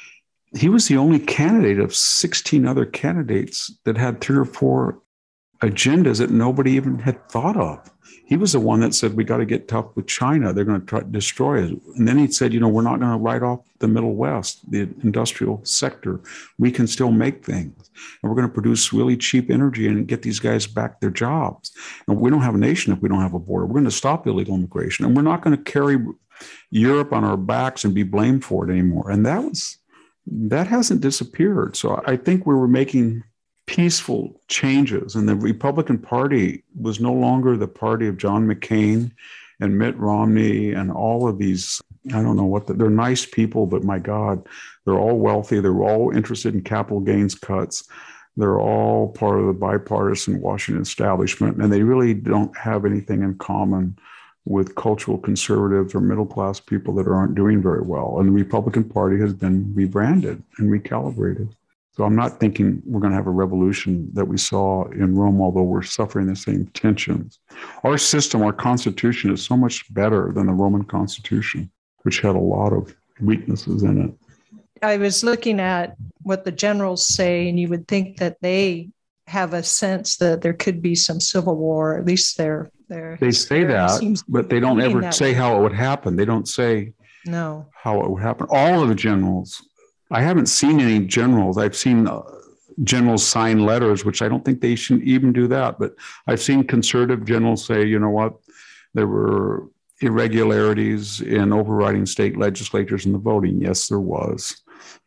he was the only candidate of sixteen other candidates that had three or four agendas that nobody even had thought of. He was the one that said, we got to get tough with China. They're going to try to destroy us. And then he said, you know, we're not going to write off the Middle West, the industrial sector. We can still make things. And we're going to produce really cheap energy and get these guys back their jobs. And we don't have a nation if we don't have a border. We're going to stop illegal immigration. And we're not going to carry Europe on our backs and be blamed for it anymore. And that was... that hasn't disappeared. So I think we were making peaceful changes, and the Republican Party was no longer the party of John McCain and Mitt Romney and all of these, I don't know what, the, they're nice people, but my God, they're all wealthy. They're all interested in capital gains cuts. They're all part of the bipartisan Washington establishment, and they really don't have anything in common with cultural conservatives or middle-class people that aren't doing very well. And the Republican Party has been rebranded and recalibrated. So I'm not thinking we're going to have a revolution that we saw in Rome, although we're suffering the same tensions. Our system, our Constitution, is so much better than the Roman Constitution, which had a lot of weaknesses in it. I was looking at what the generals say, and you would think that they have a sense that there could be some civil war, at least they're There, they say that, but they don't ever say way. how it would happen. They don't say no how it would happen. All of the generals, I haven't seen any generals. I've seen uh, generals sign letters, which I don't think they should even do that. But I've seen conservative generals say, you know what, there were irregularities in overriding state legislatures in the voting. Yes, there was.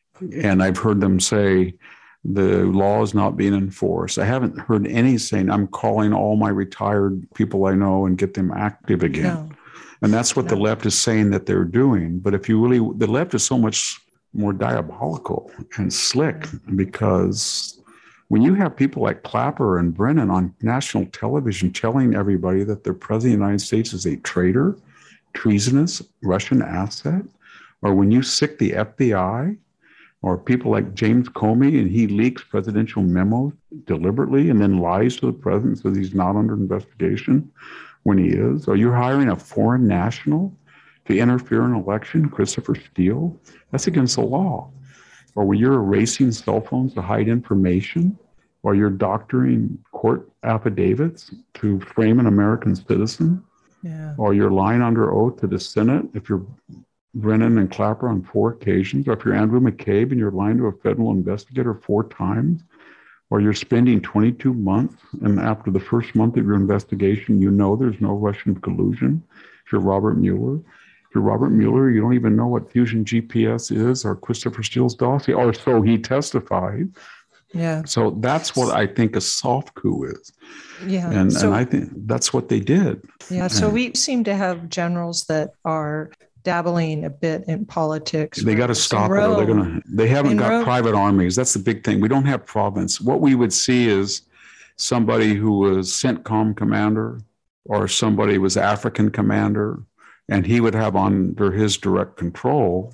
And I've heard them say, the law is not being enforced. I haven't heard any saying, I'm calling all my retired people I know and get them active again. No. And that's what no. the left is saying that they're doing. But if you really, the left is so much more diabolical and slick, because when you have people like Clapper and Brennan on national television telling everybody that the president of the United States is a traitor, treasonous Russian asset, or when you sick the F B I, or people like James Comey, and he leaks presidential memos deliberately and then lies to the president, says he's not under investigation when he is. Or you're hiring a foreign national to interfere in an election, Christopher Steele. That's against the law. Or when you're erasing cell phones to hide information, or you're doctoring court affidavits to frame an American citizen, yeah. or you're lying under oath to the Senate if you're Brennan and Clapper on four occasions, or if you're Andrew McCabe and you're lying to a federal investigator four times, or you're spending twenty-two months, and after the first month of your investigation, you know there's no Russian collusion. If you're Robert Mueller, if you're Robert Mueller, you don't even know what Fusion G P S is or Christopher Steele's dossier, or so he testified. Yeah. So that's what I think a soft coup is. Yeah. And, so, and I think that's what they did. Yeah. So and we seem to have generals that are dabbling a bit in politics. They got to stop it, or they're going to, they haven't in got Rome, private armies. That's the big thing. We don't have province. What we would see is somebody who was CENTCOM commander, or somebody was African commander, and he would have under his direct control,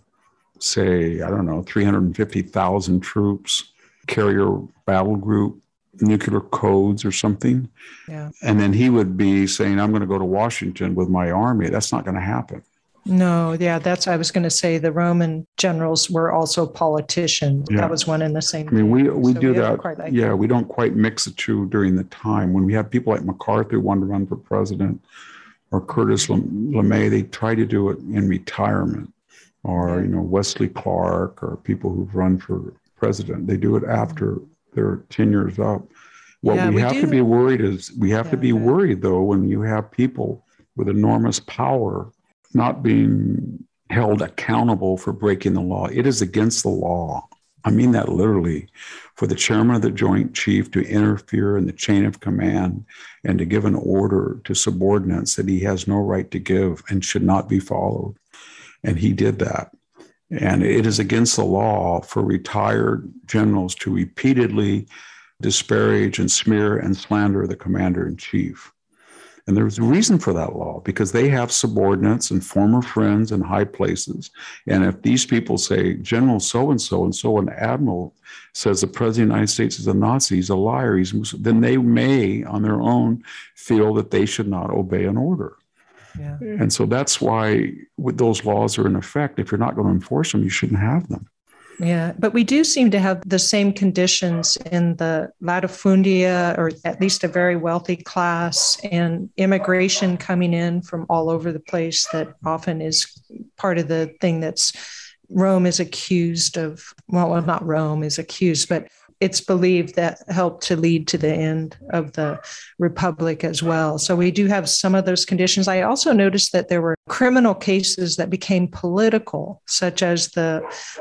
say, I don't know, three hundred fifty thousand troops, carrier battle group, nuclear codes or something. Yeah. And then he would be saying, I'm going to go to Washington with my army. That's not going to happen. No, yeah, that's, I was going to say the Roman generals were also politicians. Yeah. That was one and the same. I mean, we, we so do we that. like yeah, that. we don't quite mix the two during the time. When we have people like MacArthur want to run for president, or Curtis LeMay, they try to do it in retirement, or, Yeah. you know, Wesley Clark, or people who've run for president. They do it after their tenure is up. What Yeah, we, we have do. to be worried is, we have Yeah, to be yeah. worried, though, when you have people with enormous power not being held accountable for breaking the law. It is against the law. I mean that literally, for the chairman of the Joint Chief to interfere in the chain of command and to give an order to subordinates that he has no right to give and should not be followed. And he did that. And it is against the law for retired generals to repeatedly disparage and smear and slander the commander in chief. And there's a reason for that law, because they have subordinates and former friends in high places. And if these people say, General so-and-so and so an admiral says the president of the United States is a Nazi, he's a liar, he's, then they may on their own feel that they should not obey an order. Yeah. And so that's why with those laws are in effect. If you're not going to enforce them, you shouldn't have them. Yeah, but we do seem to have the same conditions in the latifundia, or at least a very wealthy class, and immigration coming in from all over the place that often is part of the thing that's Rome is accused of. Well, well not Rome is accused, but it's believed that helped to lead to the end of the Republic as well. So we do have some of those conditions. I also noticed that there were criminal cases that became political, such as the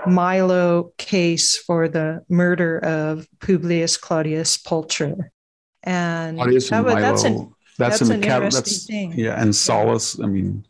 Milo case for the murder of Publius Claudius Pulcher. And Claudius that and was, Milo, that's an, that's, that's in an the cat, interesting that's, thing. Yeah, and Solus, I mean,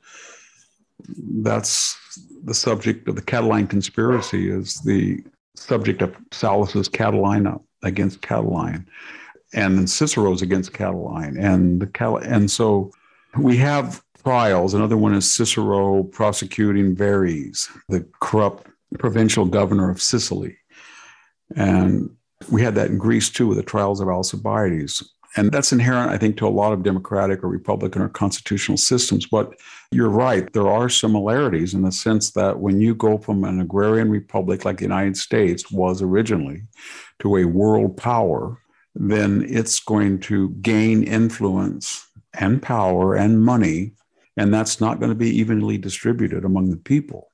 that's the subject of the Catiline conspiracy, is the subject of Salus's Catilina against Catiline, and then Cicero's against Catiline. And the Cal- and so we have trials. Another one is Cicero prosecuting Verres, the corrupt provincial governor of Sicily. And we had that in Greece too, with the trials of Alcibiades. And that's inherent, I think, to a lot of democratic or Republican or constitutional systems. But you're right, there are similarities in the sense that when you go from an agrarian republic like the United States was originally to a world power, then it's going to gain influence and power and money, and that's not going to be evenly distributed among the people.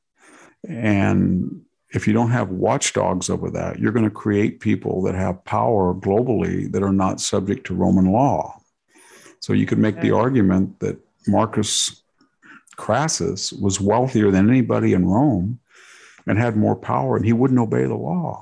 And if you don't have watchdogs over that, you're going to create people that have power globally that are not subject to Roman law. So you could make okay. the argument that Marcus Crassus was wealthier than anybody in Rome and had more power, and he wouldn't obey the law.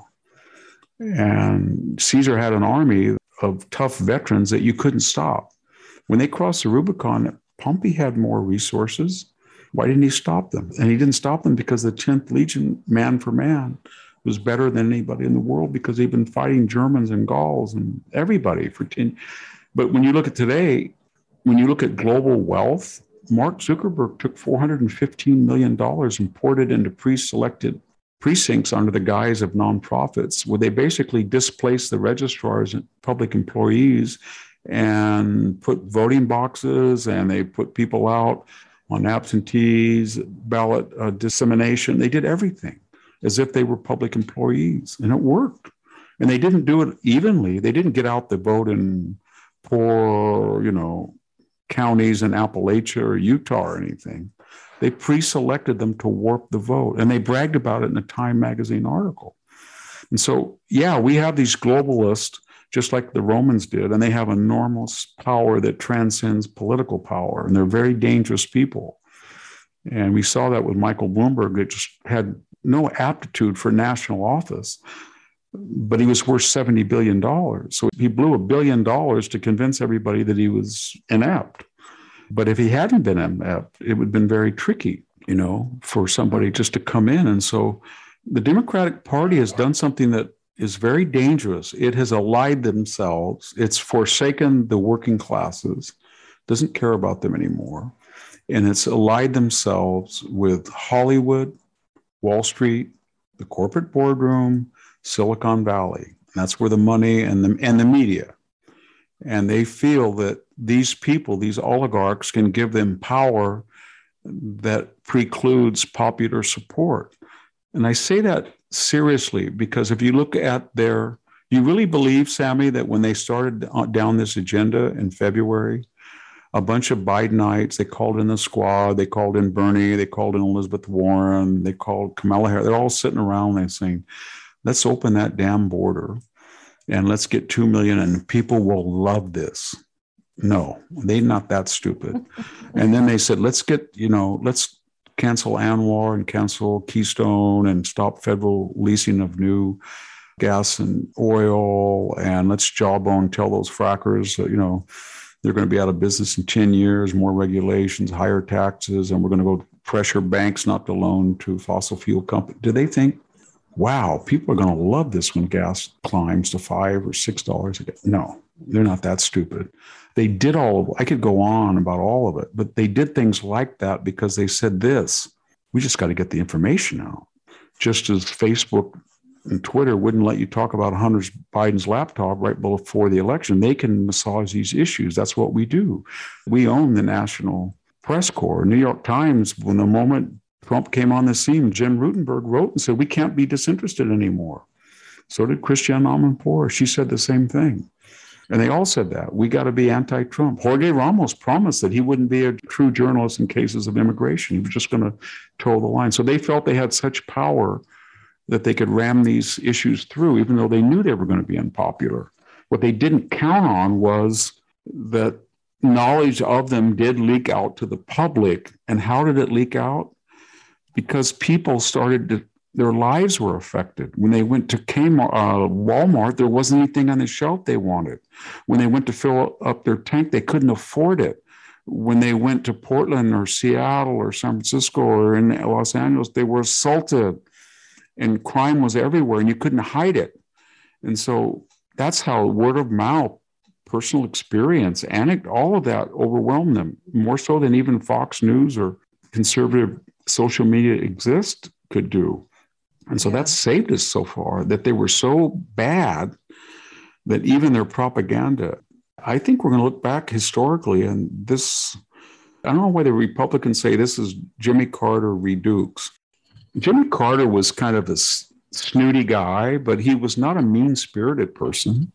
And Caesar had an army of tough veterans that you couldn't stop. When they crossed the Rubicon, Pompey had more resources. Why didn't he stop them? And he didn't stop them because the tenth Legion, man for man, was better than anybody in the world, because they've been fighting Germans and Gauls and everybody for ten. But when you look at today, when you look at global wealth, Mark Zuckerberg took four hundred fifteen million dollars and poured it into pre-selected precincts under the guise of nonprofits, where they basically displaced the registrars and public employees and put voting boxes, and they put people out on absentees, ballot uh, dissemination. They did everything as if they were public employees, and it worked. And they didn't do it evenly. They didn't get out the vote in poor, you know, counties in Appalachia or Utah or anything. They pre-selected them to warp the vote, and they bragged about it in a Time magazine article. And so, yeah, we have these globalists just like the Romans did. And they have enormous power that transcends political power. And they're very dangerous people. And we saw that with Michael Bloomberg, that just had no aptitude for national office, but he was worth seventy billion dollars. So he blew a billion dollars to convince everybody that he was inept. But if he hadn't been inept, it would have been very tricky, you know, for somebody just to come in. And so the Democratic Party has done something that is very dangerous. It has allied themselves. It's forsaken the working classes, doesn't care about them anymore. And it's allied themselves with Hollywood, Wall Street, the corporate boardroom, Silicon Valley. And that's where the money and the, and the media. And they feel that these people, these oligarchs, can give them power that precludes popular support. And I say that seriously because if you look at their, you really believe, Sammy, that when they started down this agenda in February, a bunch of Bidenites, they called in the squad, they called in Bernie, they called in Elizabeth Warren, they called Kamala Harris, they're all sitting around and saying, let's open that damn border and let's get two million and people will love this. No, they're not that stupid. And then they said, let's get, you know, let's cancel ANWR and cancel Keystone and stop federal leasing of new gas and oil. And let's jawbone tell those frackers, you know, they're going to be out of business in ten years, more regulations, higher taxes, and we're going to go pressure banks not to loan to fossil fuel companies. Do they think, wow, people are going to love this when gas climbs to five or six dollars a day? No, they're not that stupid. They did all of, I could go on about all of it, but they did things like that because they said this, we just got to get the information out. Just as Facebook and Twitter wouldn't let you talk about Hunter Biden's laptop right before the election, they can massage these issues. That's what we do. We own the National Press Corps. New York Times, when the moment Trump came on the scene, Jim Rutenberg wrote and said, we can't be disinterested anymore. So did Christiane Amanpour. She said the same thing. And they all said that. We got to be anti-Trump. Jorge Ramos promised that he wouldn't be a true journalist in cases of immigration. He was just going to toe the line. So they felt they had such power that they could ram these issues through, even though they knew they were going to be unpopular. What they didn't count on was that knowledge of them did leak out to the public. And how did it leak out? Because people started to, their lives were affected. When they went to Kmart, uh, Walmart, there wasn't anything on the shelf they wanted. When they went to fill up their tank, they couldn't afford it. When they went to Portland or Seattle or San Francisco or in Los Angeles, they were assaulted and crime was everywhere and you couldn't hide it. And so that's how word of mouth, personal experience, anecdote, all of that overwhelmed them, more so than even Fox News or conservative social media exist could do. And so yeah. That's saved us so far, that they were so bad that even their propaganda, I think we're going to look back historically and this, I don't know why the Republicans say this is Jimmy Carter redux. Jimmy Carter was kind of a snooty guy, but he was not a mean-spirited person.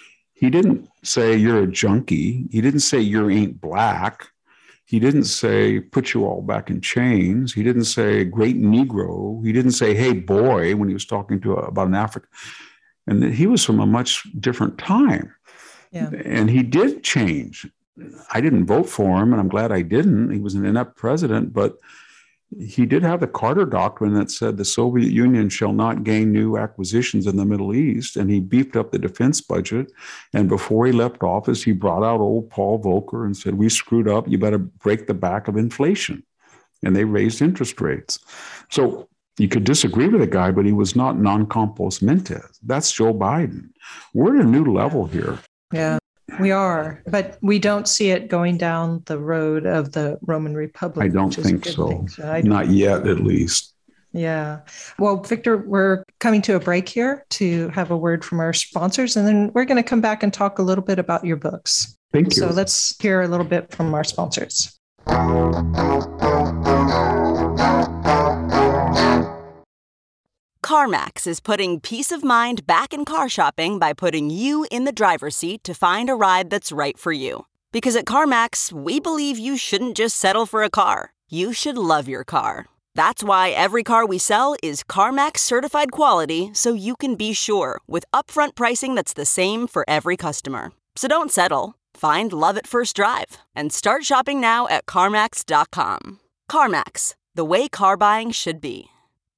He didn't say you're a junkie. He didn't say you ain't black. He didn't say, put you all back in chains. He didn't say, great Negro. He didn't say, hey, boy, when he was talking to a, about an African. And he was from a much different time. Yeah. And he did change. I didn't vote for him, and I'm glad I didn't. He was an inept president, but he did have the Carter Doctrine that said the Soviet Union shall not gain new acquisitions in the Middle East, and he beefed up the defense budget. And before he left office, he brought out old Paul Volcker and said, we screwed up, you better break the back of inflation. And they raised interest rates. So you could disagree with the guy, but he was not non compos mentis. That's Joe Biden. We're at a new level here. Yeah. We are, but we don't see it going down the road of the Roman Republic. I don't think so. so I Not yet, at least. Yeah. Well, Victor, we're coming to a break here to have a word from our sponsors, and then we're going to come back and talk a little bit about your books. Thank you. So let's hear a little bit from our sponsors. CarMax is putting peace of mind back in car shopping by putting you in the driver's seat to find a ride that's right for you. Because at CarMax, we believe you shouldn't just settle for a car. You should love your car. That's why every car we sell is CarMax certified quality, so you can be sure with upfront pricing that's the same for every customer. So don't settle. Find love at first drive and start shopping now at CarMax dot com. CarMax, the way car buying should be.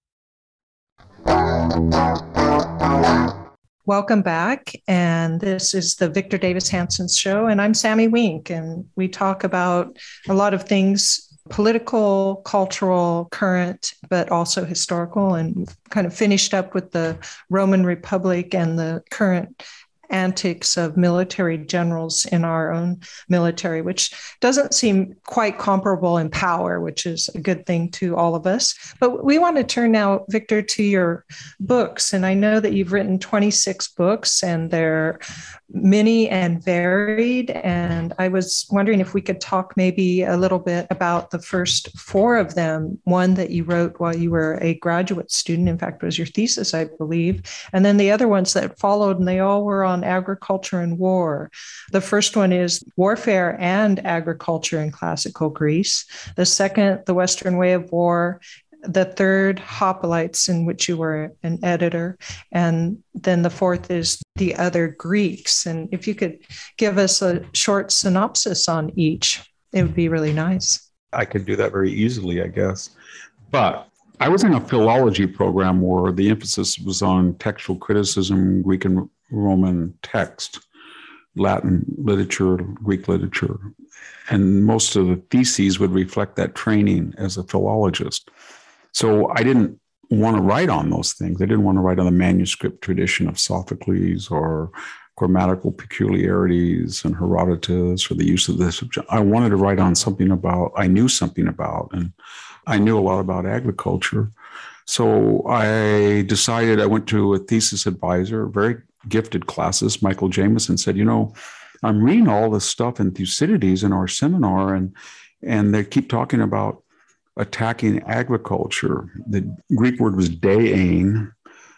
Welcome back, and this is the Victor Davis Hanson Show, and I'm Sammy Wink, and we talk about a lot of things, political, cultural, current, but also historical, and kind of finished up with the Roman Republic and the current antics of military generals in our own military, which doesn't seem quite comparable in power, which is a good thing to all of us. But we want to turn now, Victor, to your books. And I know that you've written twenty-six books, and they're many and varied. And I was wondering if we could talk maybe a little bit about the first four of them, one that you wrote while you were a graduate student. In fact, it was your thesis, I believe. And then the other ones that followed, and they all were on agriculture and war. The first one is Warfare and Agriculture in Classical Greece. The second, The Western Way of War. The third, Hoplites, in which you were an editor. And then the fourth is The Other Greeks. And if you could give us a short synopsis on each, it would be really nice. I could do that very easily, I guess. But I was in a philology program where the emphasis was on textual criticism, Greek and Roman text, Latin literature, Greek literature. And most of the theses would reflect that training as a philologist. So I didn't want to write on those things. I didn't want to write on the manuscript tradition of Sophocles or grammatical peculiarities and Herodotus or the use of this. I wanted to write on something about, I knew something about, and I knew a lot about agriculture. So I decided, I went to a thesis advisor, very gifted classist, Michael Jameson, said, you know, I'm reading all this stuff in Thucydides in our seminar, and and they keep talking about attacking agriculture. The Greek word was dein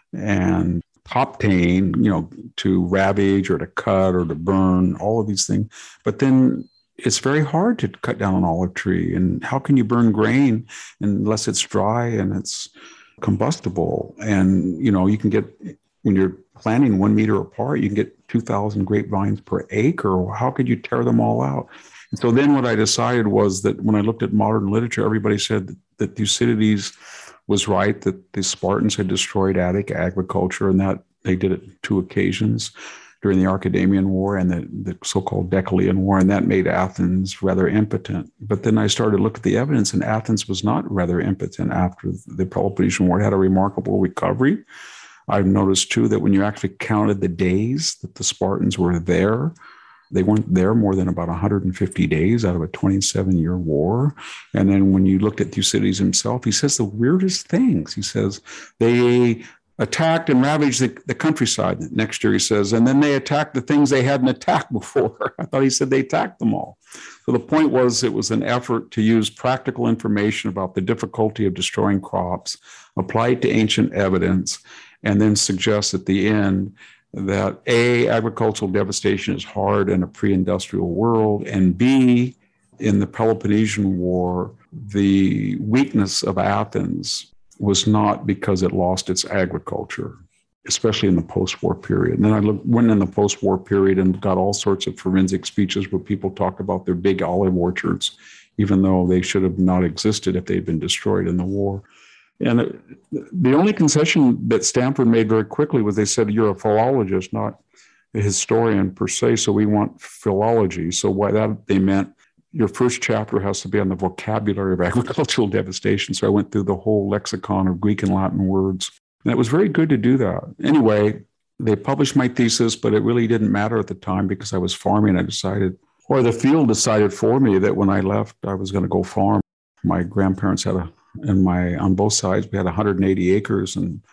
and toptein, you know, to ravage or to cut or to burn, all of these things. But then it's very hard to cut down an olive tree. And how can you burn grain unless it's dry and it's combustible? And, you know, you can get, when you're planting one meter apart, you can get two thousand grapevines per acre. How could you tear them all out? And so then what I decided was that when I looked at modern literature, everybody said that, that Thucydides was right, that the Spartans had destroyed Attic agriculture, and that they did it two occasions during the Archidamian War and the, the so-called Decelean War, and that made Athens rather impotent. But then I started to look at the evidence, and Athens was not rather impotent after the Peloponnesian War. It had a remarkable recovery. I've noticed, too, that when you actually counted the days that the Spartans were there, they weren't there more than about one hundred fifty days out of a twenty-seven-year war. And then when you looked at Thucydides himself, he says the weirdest things. He says they attacked and ravaged the, the countryside. Next year, he says, and then they attacked the things they hadn't attacked before. I thought he said they attacked them all. So the point was, it was an effort to use practical information about the difficulty of destroying crops, apply it to ancient evidence, and then suggest at the end that A, agricultural devastation is hard in a pre-industrial world, and B, in the Peloponnesian War, the weakness of Athens was not because it lost its agriculture, especially in the post-war period. And then I looked, went in the post-war period and got all sorts of forensic speeches where people talked about their big olive orchards, even though they should have not existed if they'd been destroyed in the war. And it, the only concession that Stanford made very quickly was they said, you're a philologist, not a historian per se, so we want philology. So by that, they meant your first chapter has to be on the vocabulary of agricultural devastation. So I went through the whole lexicon of Greek and Latin words. And it was very good to do that. Anyway, they published my thesis, but it really didn't matter at the time because I was farming. I decided, or the field decided for me that when I left, I was going to go farm. My grandparents had a, and my, on both sides, we had one hundred eighty acres, and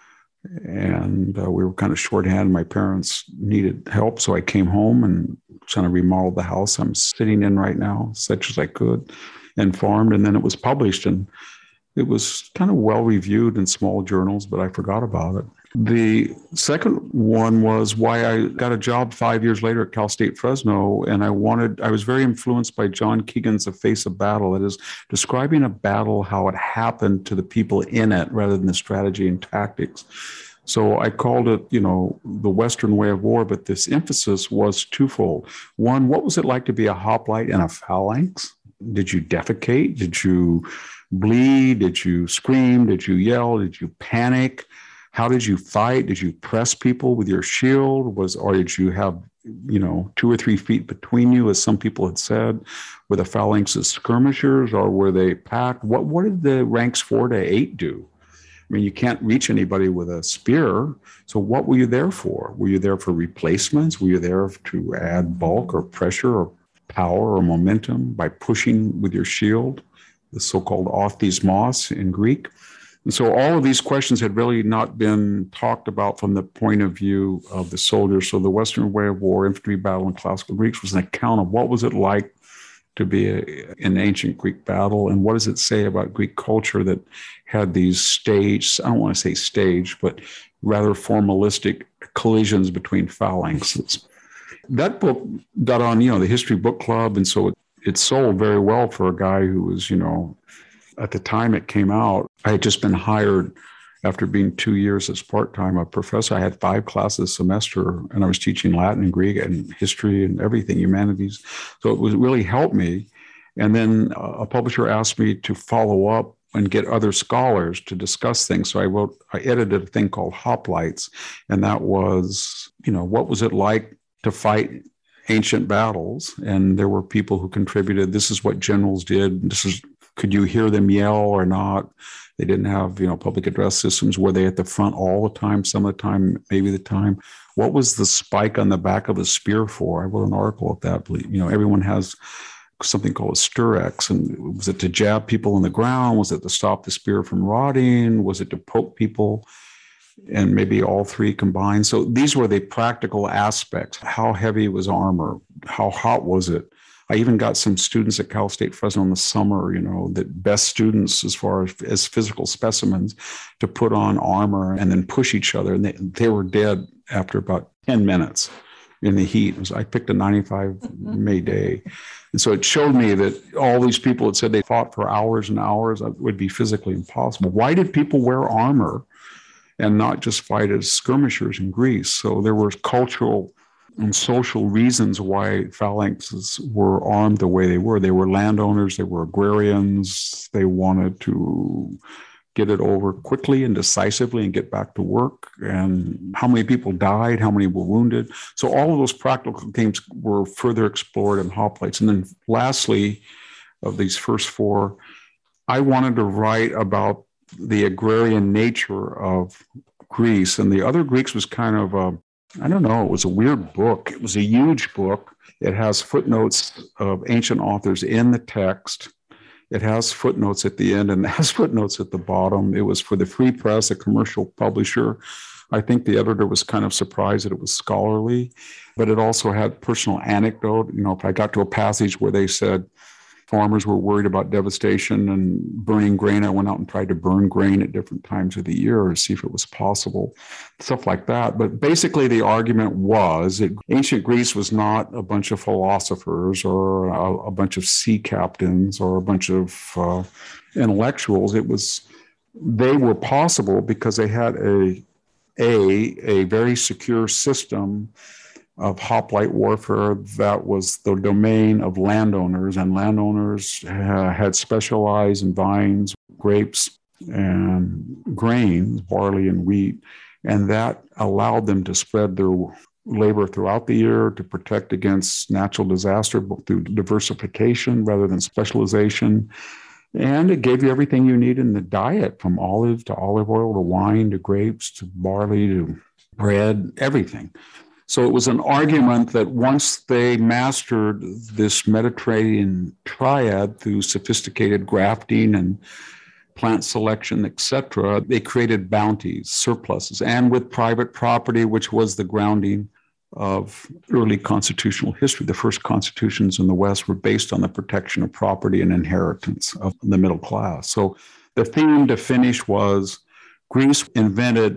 and uh, we were kind of shorthanded. My parents needed help, so I came home and trying to remodel the house I'm sitting in right now, such as I could, and farmed. And then it was published, and it was kind of well reviewed in small journals, but I forgot about it. The second one was why I got a job five years later at Cal State Fresno, and I wanted, I was very influenced by John Keegan's The Face of Battle. It is describing a battle, how it happened to the people in it, rather than the strategy and tactics. So I called it, you know, the Western way of war, but this emphasis was twofold. One, what was it like to be a hoplite in a phalanx? Did you defecate? Did you bleed? Did you scream? Did you yell? Did you panic? How did you fight? Did you press people with your shield? Was, or did you have, you know, two or three feet between you, as some people had said? Were the phalanxes skirmishers, or were they packed? What, what did the ranks four to eight do? I mean, you can't reach anybody with a spear. So what were you there for? Were you there for replacements? Were you there to add bulk or pressure or power or momentum by pushing with your shield, the so-called ophthismos in Greek? And so all of these questions had really not been talked about from the point of view of the soldier. So the Western way of war, infantry battle in classical Greeks, was an account of what was it like to be a, an ancient Greek battle, and what does it say about Greek culture that had these staged, I don't want to say staged, but rather formalistic collisions between phalanxes. That book got on, you know, the History Book Club, and so it, it sold very well for a guy who was, you know, at the time it came out, I had just been hired after being two years as part-time a professor. I had five classes a semester, and I was teaching Latin and Greek and history and everything, humanities. So it was really helped me. And then a publisher asked me to follow up and get other scholars to discuss things. So I wrote, I edited a thing called Hoplites, and that was, you know, what was it like to fight ancient battles? And there were people who contributed, this is what generals did, this is, could you hear them yell or not? They didn't have, you know, public address systems. Were they at the front all the time, some of the time, maybe the time? What was the spike on the back of a spear for? I wrote an article at that. You know, everyone has something called a Sturex. And was it to jab people in the ground? Was it to stop the spear from rotting? Was it to poke people? And maybe all three combined. So these were the practical aspects. How heavy was armor? How hot was it? I even got some students at Cal State Fresno in the summer, you know, the best students as far as, as physical specimens, to put on armor and then push each other. And they, they were dead after about ten minutes in the heat. It was, I picked a ninety-five mm-hmm. May day. And so it showed me that all these people had said they fought for hours and hours. That would be physically impossible. Why did people wear armor and not just fight as skirmishers in Greece? So there were cultural and social reasons why phalanxes were armed the way they were. They were landowners, they were agrarians, they wanted to get it over quickly and decisively and get back to work. And how many people died, how many were wounded. So all of those practical things were further explored in Hoplites. And then lastly, of these first four, I wanted to write about the agrarian nature of Greece. And the Other Greeks was kind of a, I don't know, it was a weird book. It was a huge book. It has footnotes of ancient authors in the text. It has footnotes at the end and it has footnotes at the bottom. It was for the Free Press, a commercial publisher. I think the editor was kind of surprised that it was scholarly, but it also had personal anecdote. You know, if I got to a passage where they said farmers were worried about devastation and burning grain, I went out and tried to burn grain at different times of the year to see if it was possible, stuff like that. But basically the argument was that ancient Greece was not a bunch of philosophers or a, a bunch of sea captains or a bunch of uh, intellectuals. It was, they were possible because they had a, a, a very secure system of hoplite warfare that was the domain of landowners, and landowners uh, had specialized in vines, grapes, and grains, barley and wheat, and that allowed them to spread their labor throughout the year to protect against natural disaster through diversification rather than specialization. And it gave you everything you need in the diet, from olive to olive oil to wine to grapes to barley to bread, everything. So it was an argument that once they mastered this Mediterranean triad through sophisticated grafting and plant selection, et cetera, they created bounties, surpluses, and with private property, which was the grounding of early constitutional history. The first constitutions in the West were based on the protection of property and inheritance of the middle class. So the theme to finish was Greece invented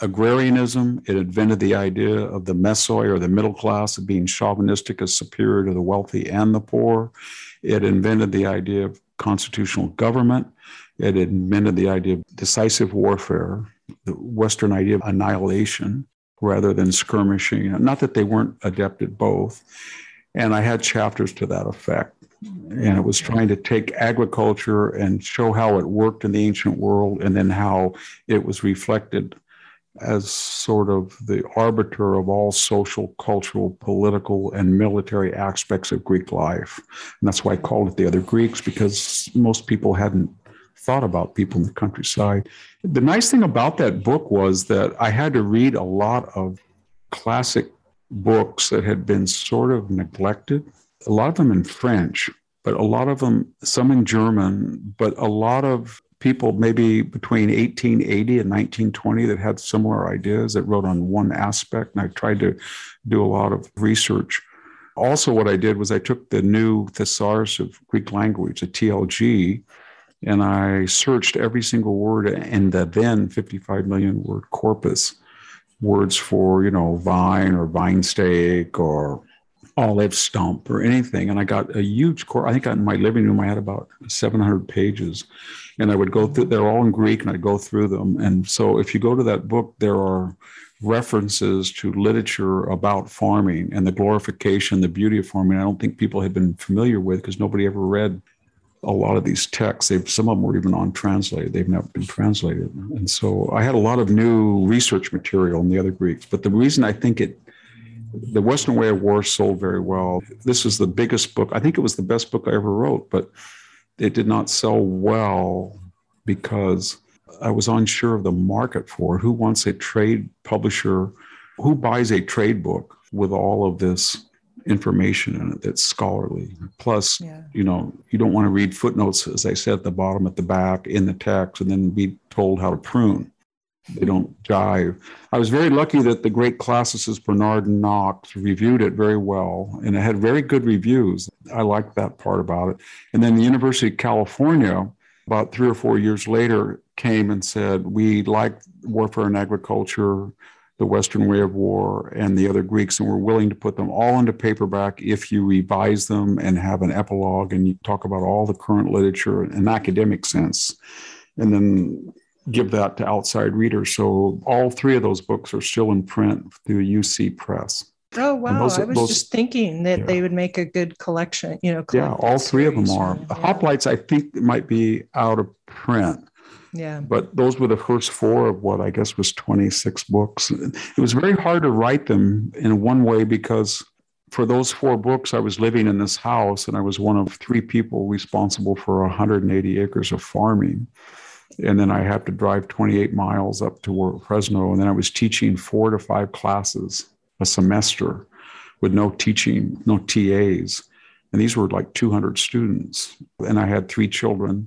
agrarianism. It invented the idea of the mesoi, or the middle class, of being chauvinistic as superior to the wealthy and the poor. It invented the idea of constitutional government. It invented the idea of decisive warfare, the Western idea of annihilation rather than skirmishing. Not that they weren't adept at both. And I had chapters to that effect. And it was trying to take agriculture and show how it worked in the ancient world, and then how it was reflected as sort of the arbiter of all social, cultural, political, and military aspects of Greek life. And that's why I called it The Other Greeks, because most people hadn't thought about people in the countryside. The nice thing about that book was that I had to read a lot of classic books that had been sort of neglected, a lot of them in French, but a lot of them, some in German, but a lot of people maybe between eighteen eighty and nineteen twenty that had similar ideas that wrote on one aspect. And I tried to do a lot of research. Also, what I did was I took the new thesaurus of Greek language, the T L G, and I searched every single word in the then fifty-five million word corpus, words for, you know, vine or vine steak or olive stump or anything. And I got a huge course. I think in my living room, I had about seven hundred pages, and I would go through, they're all in Greek, and I'd go through them. And so if you go to that book, there are references to literature about farming and the glorification, the beauty of farming. I don't think people had been familiar with, because nobody ever read a lot of these texts. They've, some of them were even untranslated. They've never been translated. And so I had a lot of new research material in The Other Greeks. But the reason I think it, The Western Way of War sold very well. This is the biggest book. I think it was the best book I ever wrote, but it did not sell well because I was unsure of the market for it. Who wants a trade publisher? Who buys a trade book with all of this information in it that's scholarly? Plus, yeah. you know, you don't want to read footnotes, as I said, at the bottom, at the back, in the text, and then be told how to prune. They don't jive. I was very lucky that the great classicist Bernard Knox reviewed it very well, and it had very good reviews. I liked that part about it. And then the University of California, about three or four years later, came and said, we like Warfare and Agriculture, The Western Way of War, and The Other Greeks, and we're willing to put them all into paperback if you revise them and have an epilogue and you talk about all the current literature in an academic sense. And then give that to outside readers. So all three of those books are still in print through U C Press. Oh, wow. Those, I was those, just thinking that yeah. they would make a good collection, you know. Yeah, all three of them are. The yeah. Hoplites, I think, might be out of print. Yeah. But those were the first four of what I guess was twenty-six books. It was very hard to write them in one way because for those four books, I was living in this house and I was one of three people responsible for one hundred eighty acres of farming. And then I had to drive twenty-eight miles up to Fresno. And then I was teaching four to five classes a semester with no teaching, no T As. And these were like two hundred students. And I had three children.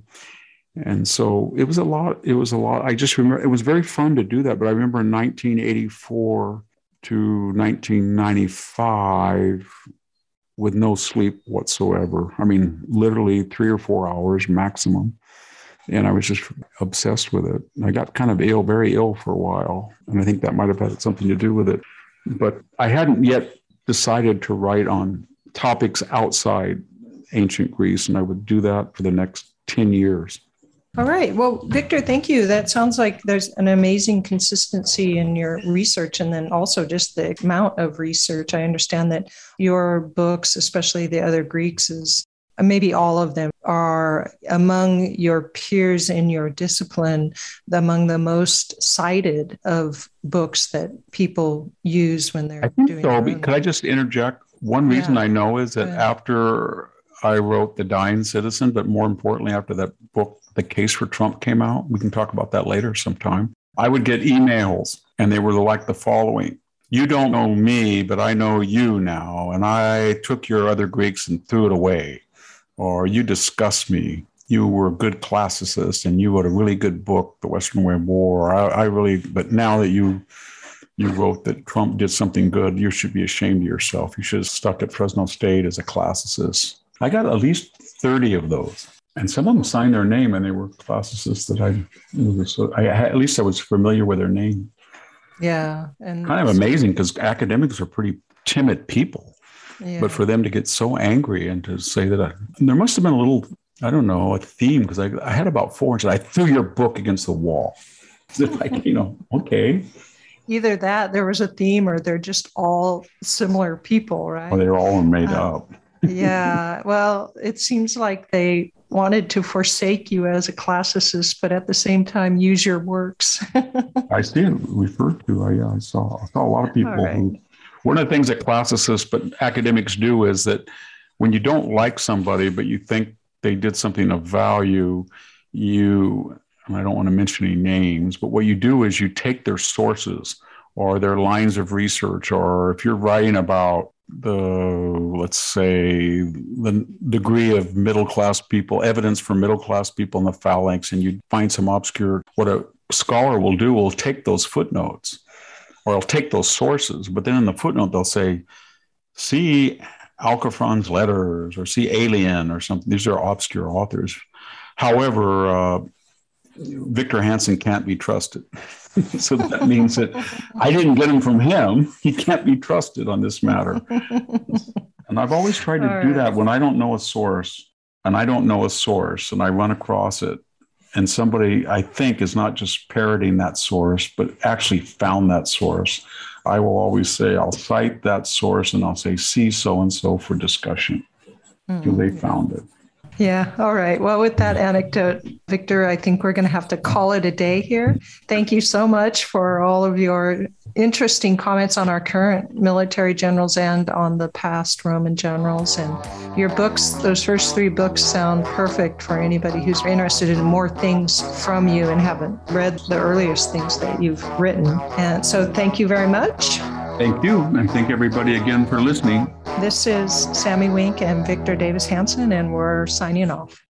And so it was a lot. It was a lot. I just remember it was very fun to do that. But I remember in nineteen eighty-four to nineteen ninety-five with no sleep whatsoever. I mean, literally three or four hours maximum. And I was just obsessed with it. I got kind of ill, very ill for a while. And I think that might have had something to do with it. But I hadn't yet decided to write on topics outside ancient Greece. And I would do that for the next ten years. All right. Well, Victor, thank you. That sounds like there's an amazing consistency in your research and then also just the amount of research. I understand that your books, especially The Other Greeks, is maybe all of them are among your peers in your discipline, among the most cited of books that people use when they're I think doing so. their Could I just interject? One reason yeah. I know is that after I wrote The Dying Citizen, but more importantly, after that book, The Case for Trump came out, we can talk about that later sometime, I would get emails and they were like the following. You don't know me, but I know you now. And I took your Other Greeks and threw it away. Or you disgust me. You were a good classicist and you wrote a really good book, The Western Way of War. I, I really, but now that you you wrote that Trump did something good, you should be ashamed of yourself. You should have stuck at Fresno State as a classicist. I got at least thirty of those. And some of them signed their name and they were classicists that I, so I at least I was familiar with their name. Yeah. And kind of amazing because academics are pretty timid people. Yeah. But for them to get so angry and to say that, I, there must have been a little, I don't know, a theme, because I, I had about four inches. I threw your book against the wall. Like, you know, okay. Either that, there was a theme, or they're just all similar people, right? Well, they're all made uh, up. Yeah. Well, it seems like they wanted to forsake you as a classicist, but at the same time, use your works. I see it referred to. I, yeah, I saw, I saw a lot of people right. who, one of the things that classicists, but academics do is that when you don't like somebody, but you think they did something of value, you, and I don't want to mention any names, but what you do is you take their sources or their lines of research, or if you're writing about the, let's say, the degree of middle-class people, evidence for middle-class people in the phalanx, and you find some obscure, what a scholar will do will take those footnotes, or they'll take those sources, but then in the footnote, they'll say, see Alciphron's letters, or see Alien, or something. These are obscure authors. However, uh, Victor Hansen can't be trusted. So that means that I didn't get him from him. He can't be trusted on this matter. And I've always tried to All do right. that when I don't know a source, and I don't know a source, and I run across it, and somebody I think is not just parroting that source, but actually found that source, I will always say, I'll cite that source and I'll say, see so-and-so for discussion. Mm-hmm. They found it. Yeah. All right. Well, with that anecdote, Victor, I think we're going to have to call it a day here. Thank you so much for all of your interesting comments on our current military generals and on the past Roman generals. And your books, those first three books, sound perfect for anybody who's interested in more things from you and haven't read the earliest things that you've written. And so thank you very much. Thank you. And thank everybody again for listening. This is Sammy Wink and Victor Davis Hanson, and we're signing off.